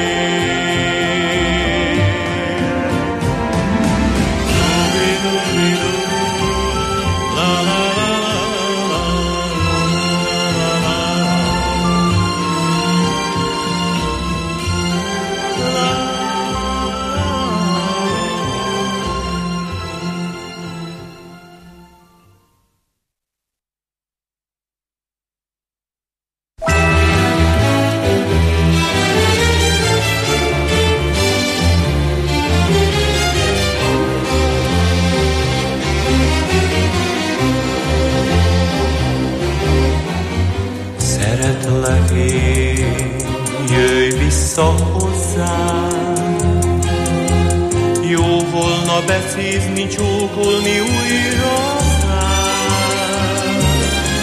Speaker 13: Becézni, csókolni újra száll.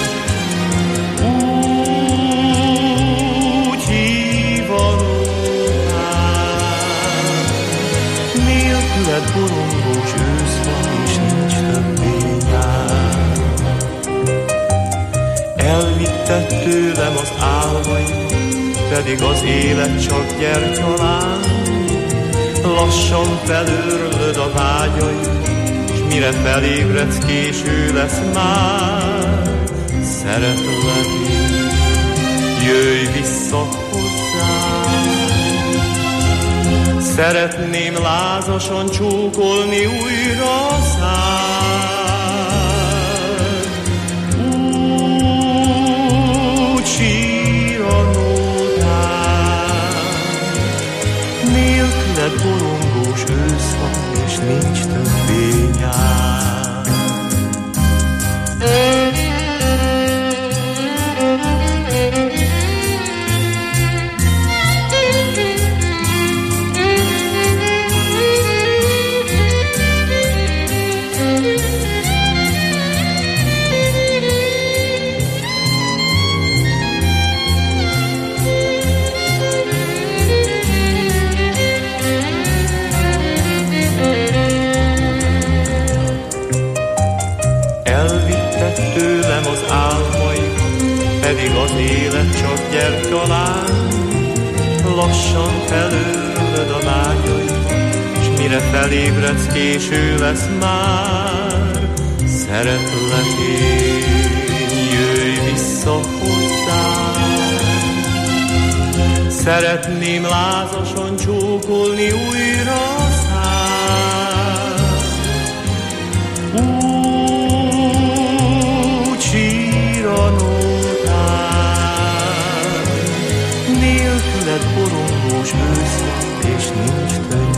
Speaker 13: Úgy hívanok át, nélküled borongós ősz van, és nincs többé nyár. Elvitted tőlem az álmaim, pedig az élet csak gyertyalán. Lassan felőrlöd a vágyaid, s mire felébredsz, késő lesz már. Szeretlek én, jöjj vissza hozzám. Szeretném lázasan csókolni újra szád. Úgy sír a nótán, nélküled borongós ősz van, és nincs többé nyár. Pedig az élet csak gyertyalán, lassan felőlöd a vágyaid, s mire felébredsz, késő lesz már. Szeretlek én, jöjj vissza hozzám. Szeretném lázasan csókolni újra szád. Úgy sír a nótán, Ciklós ősz van, és nincs több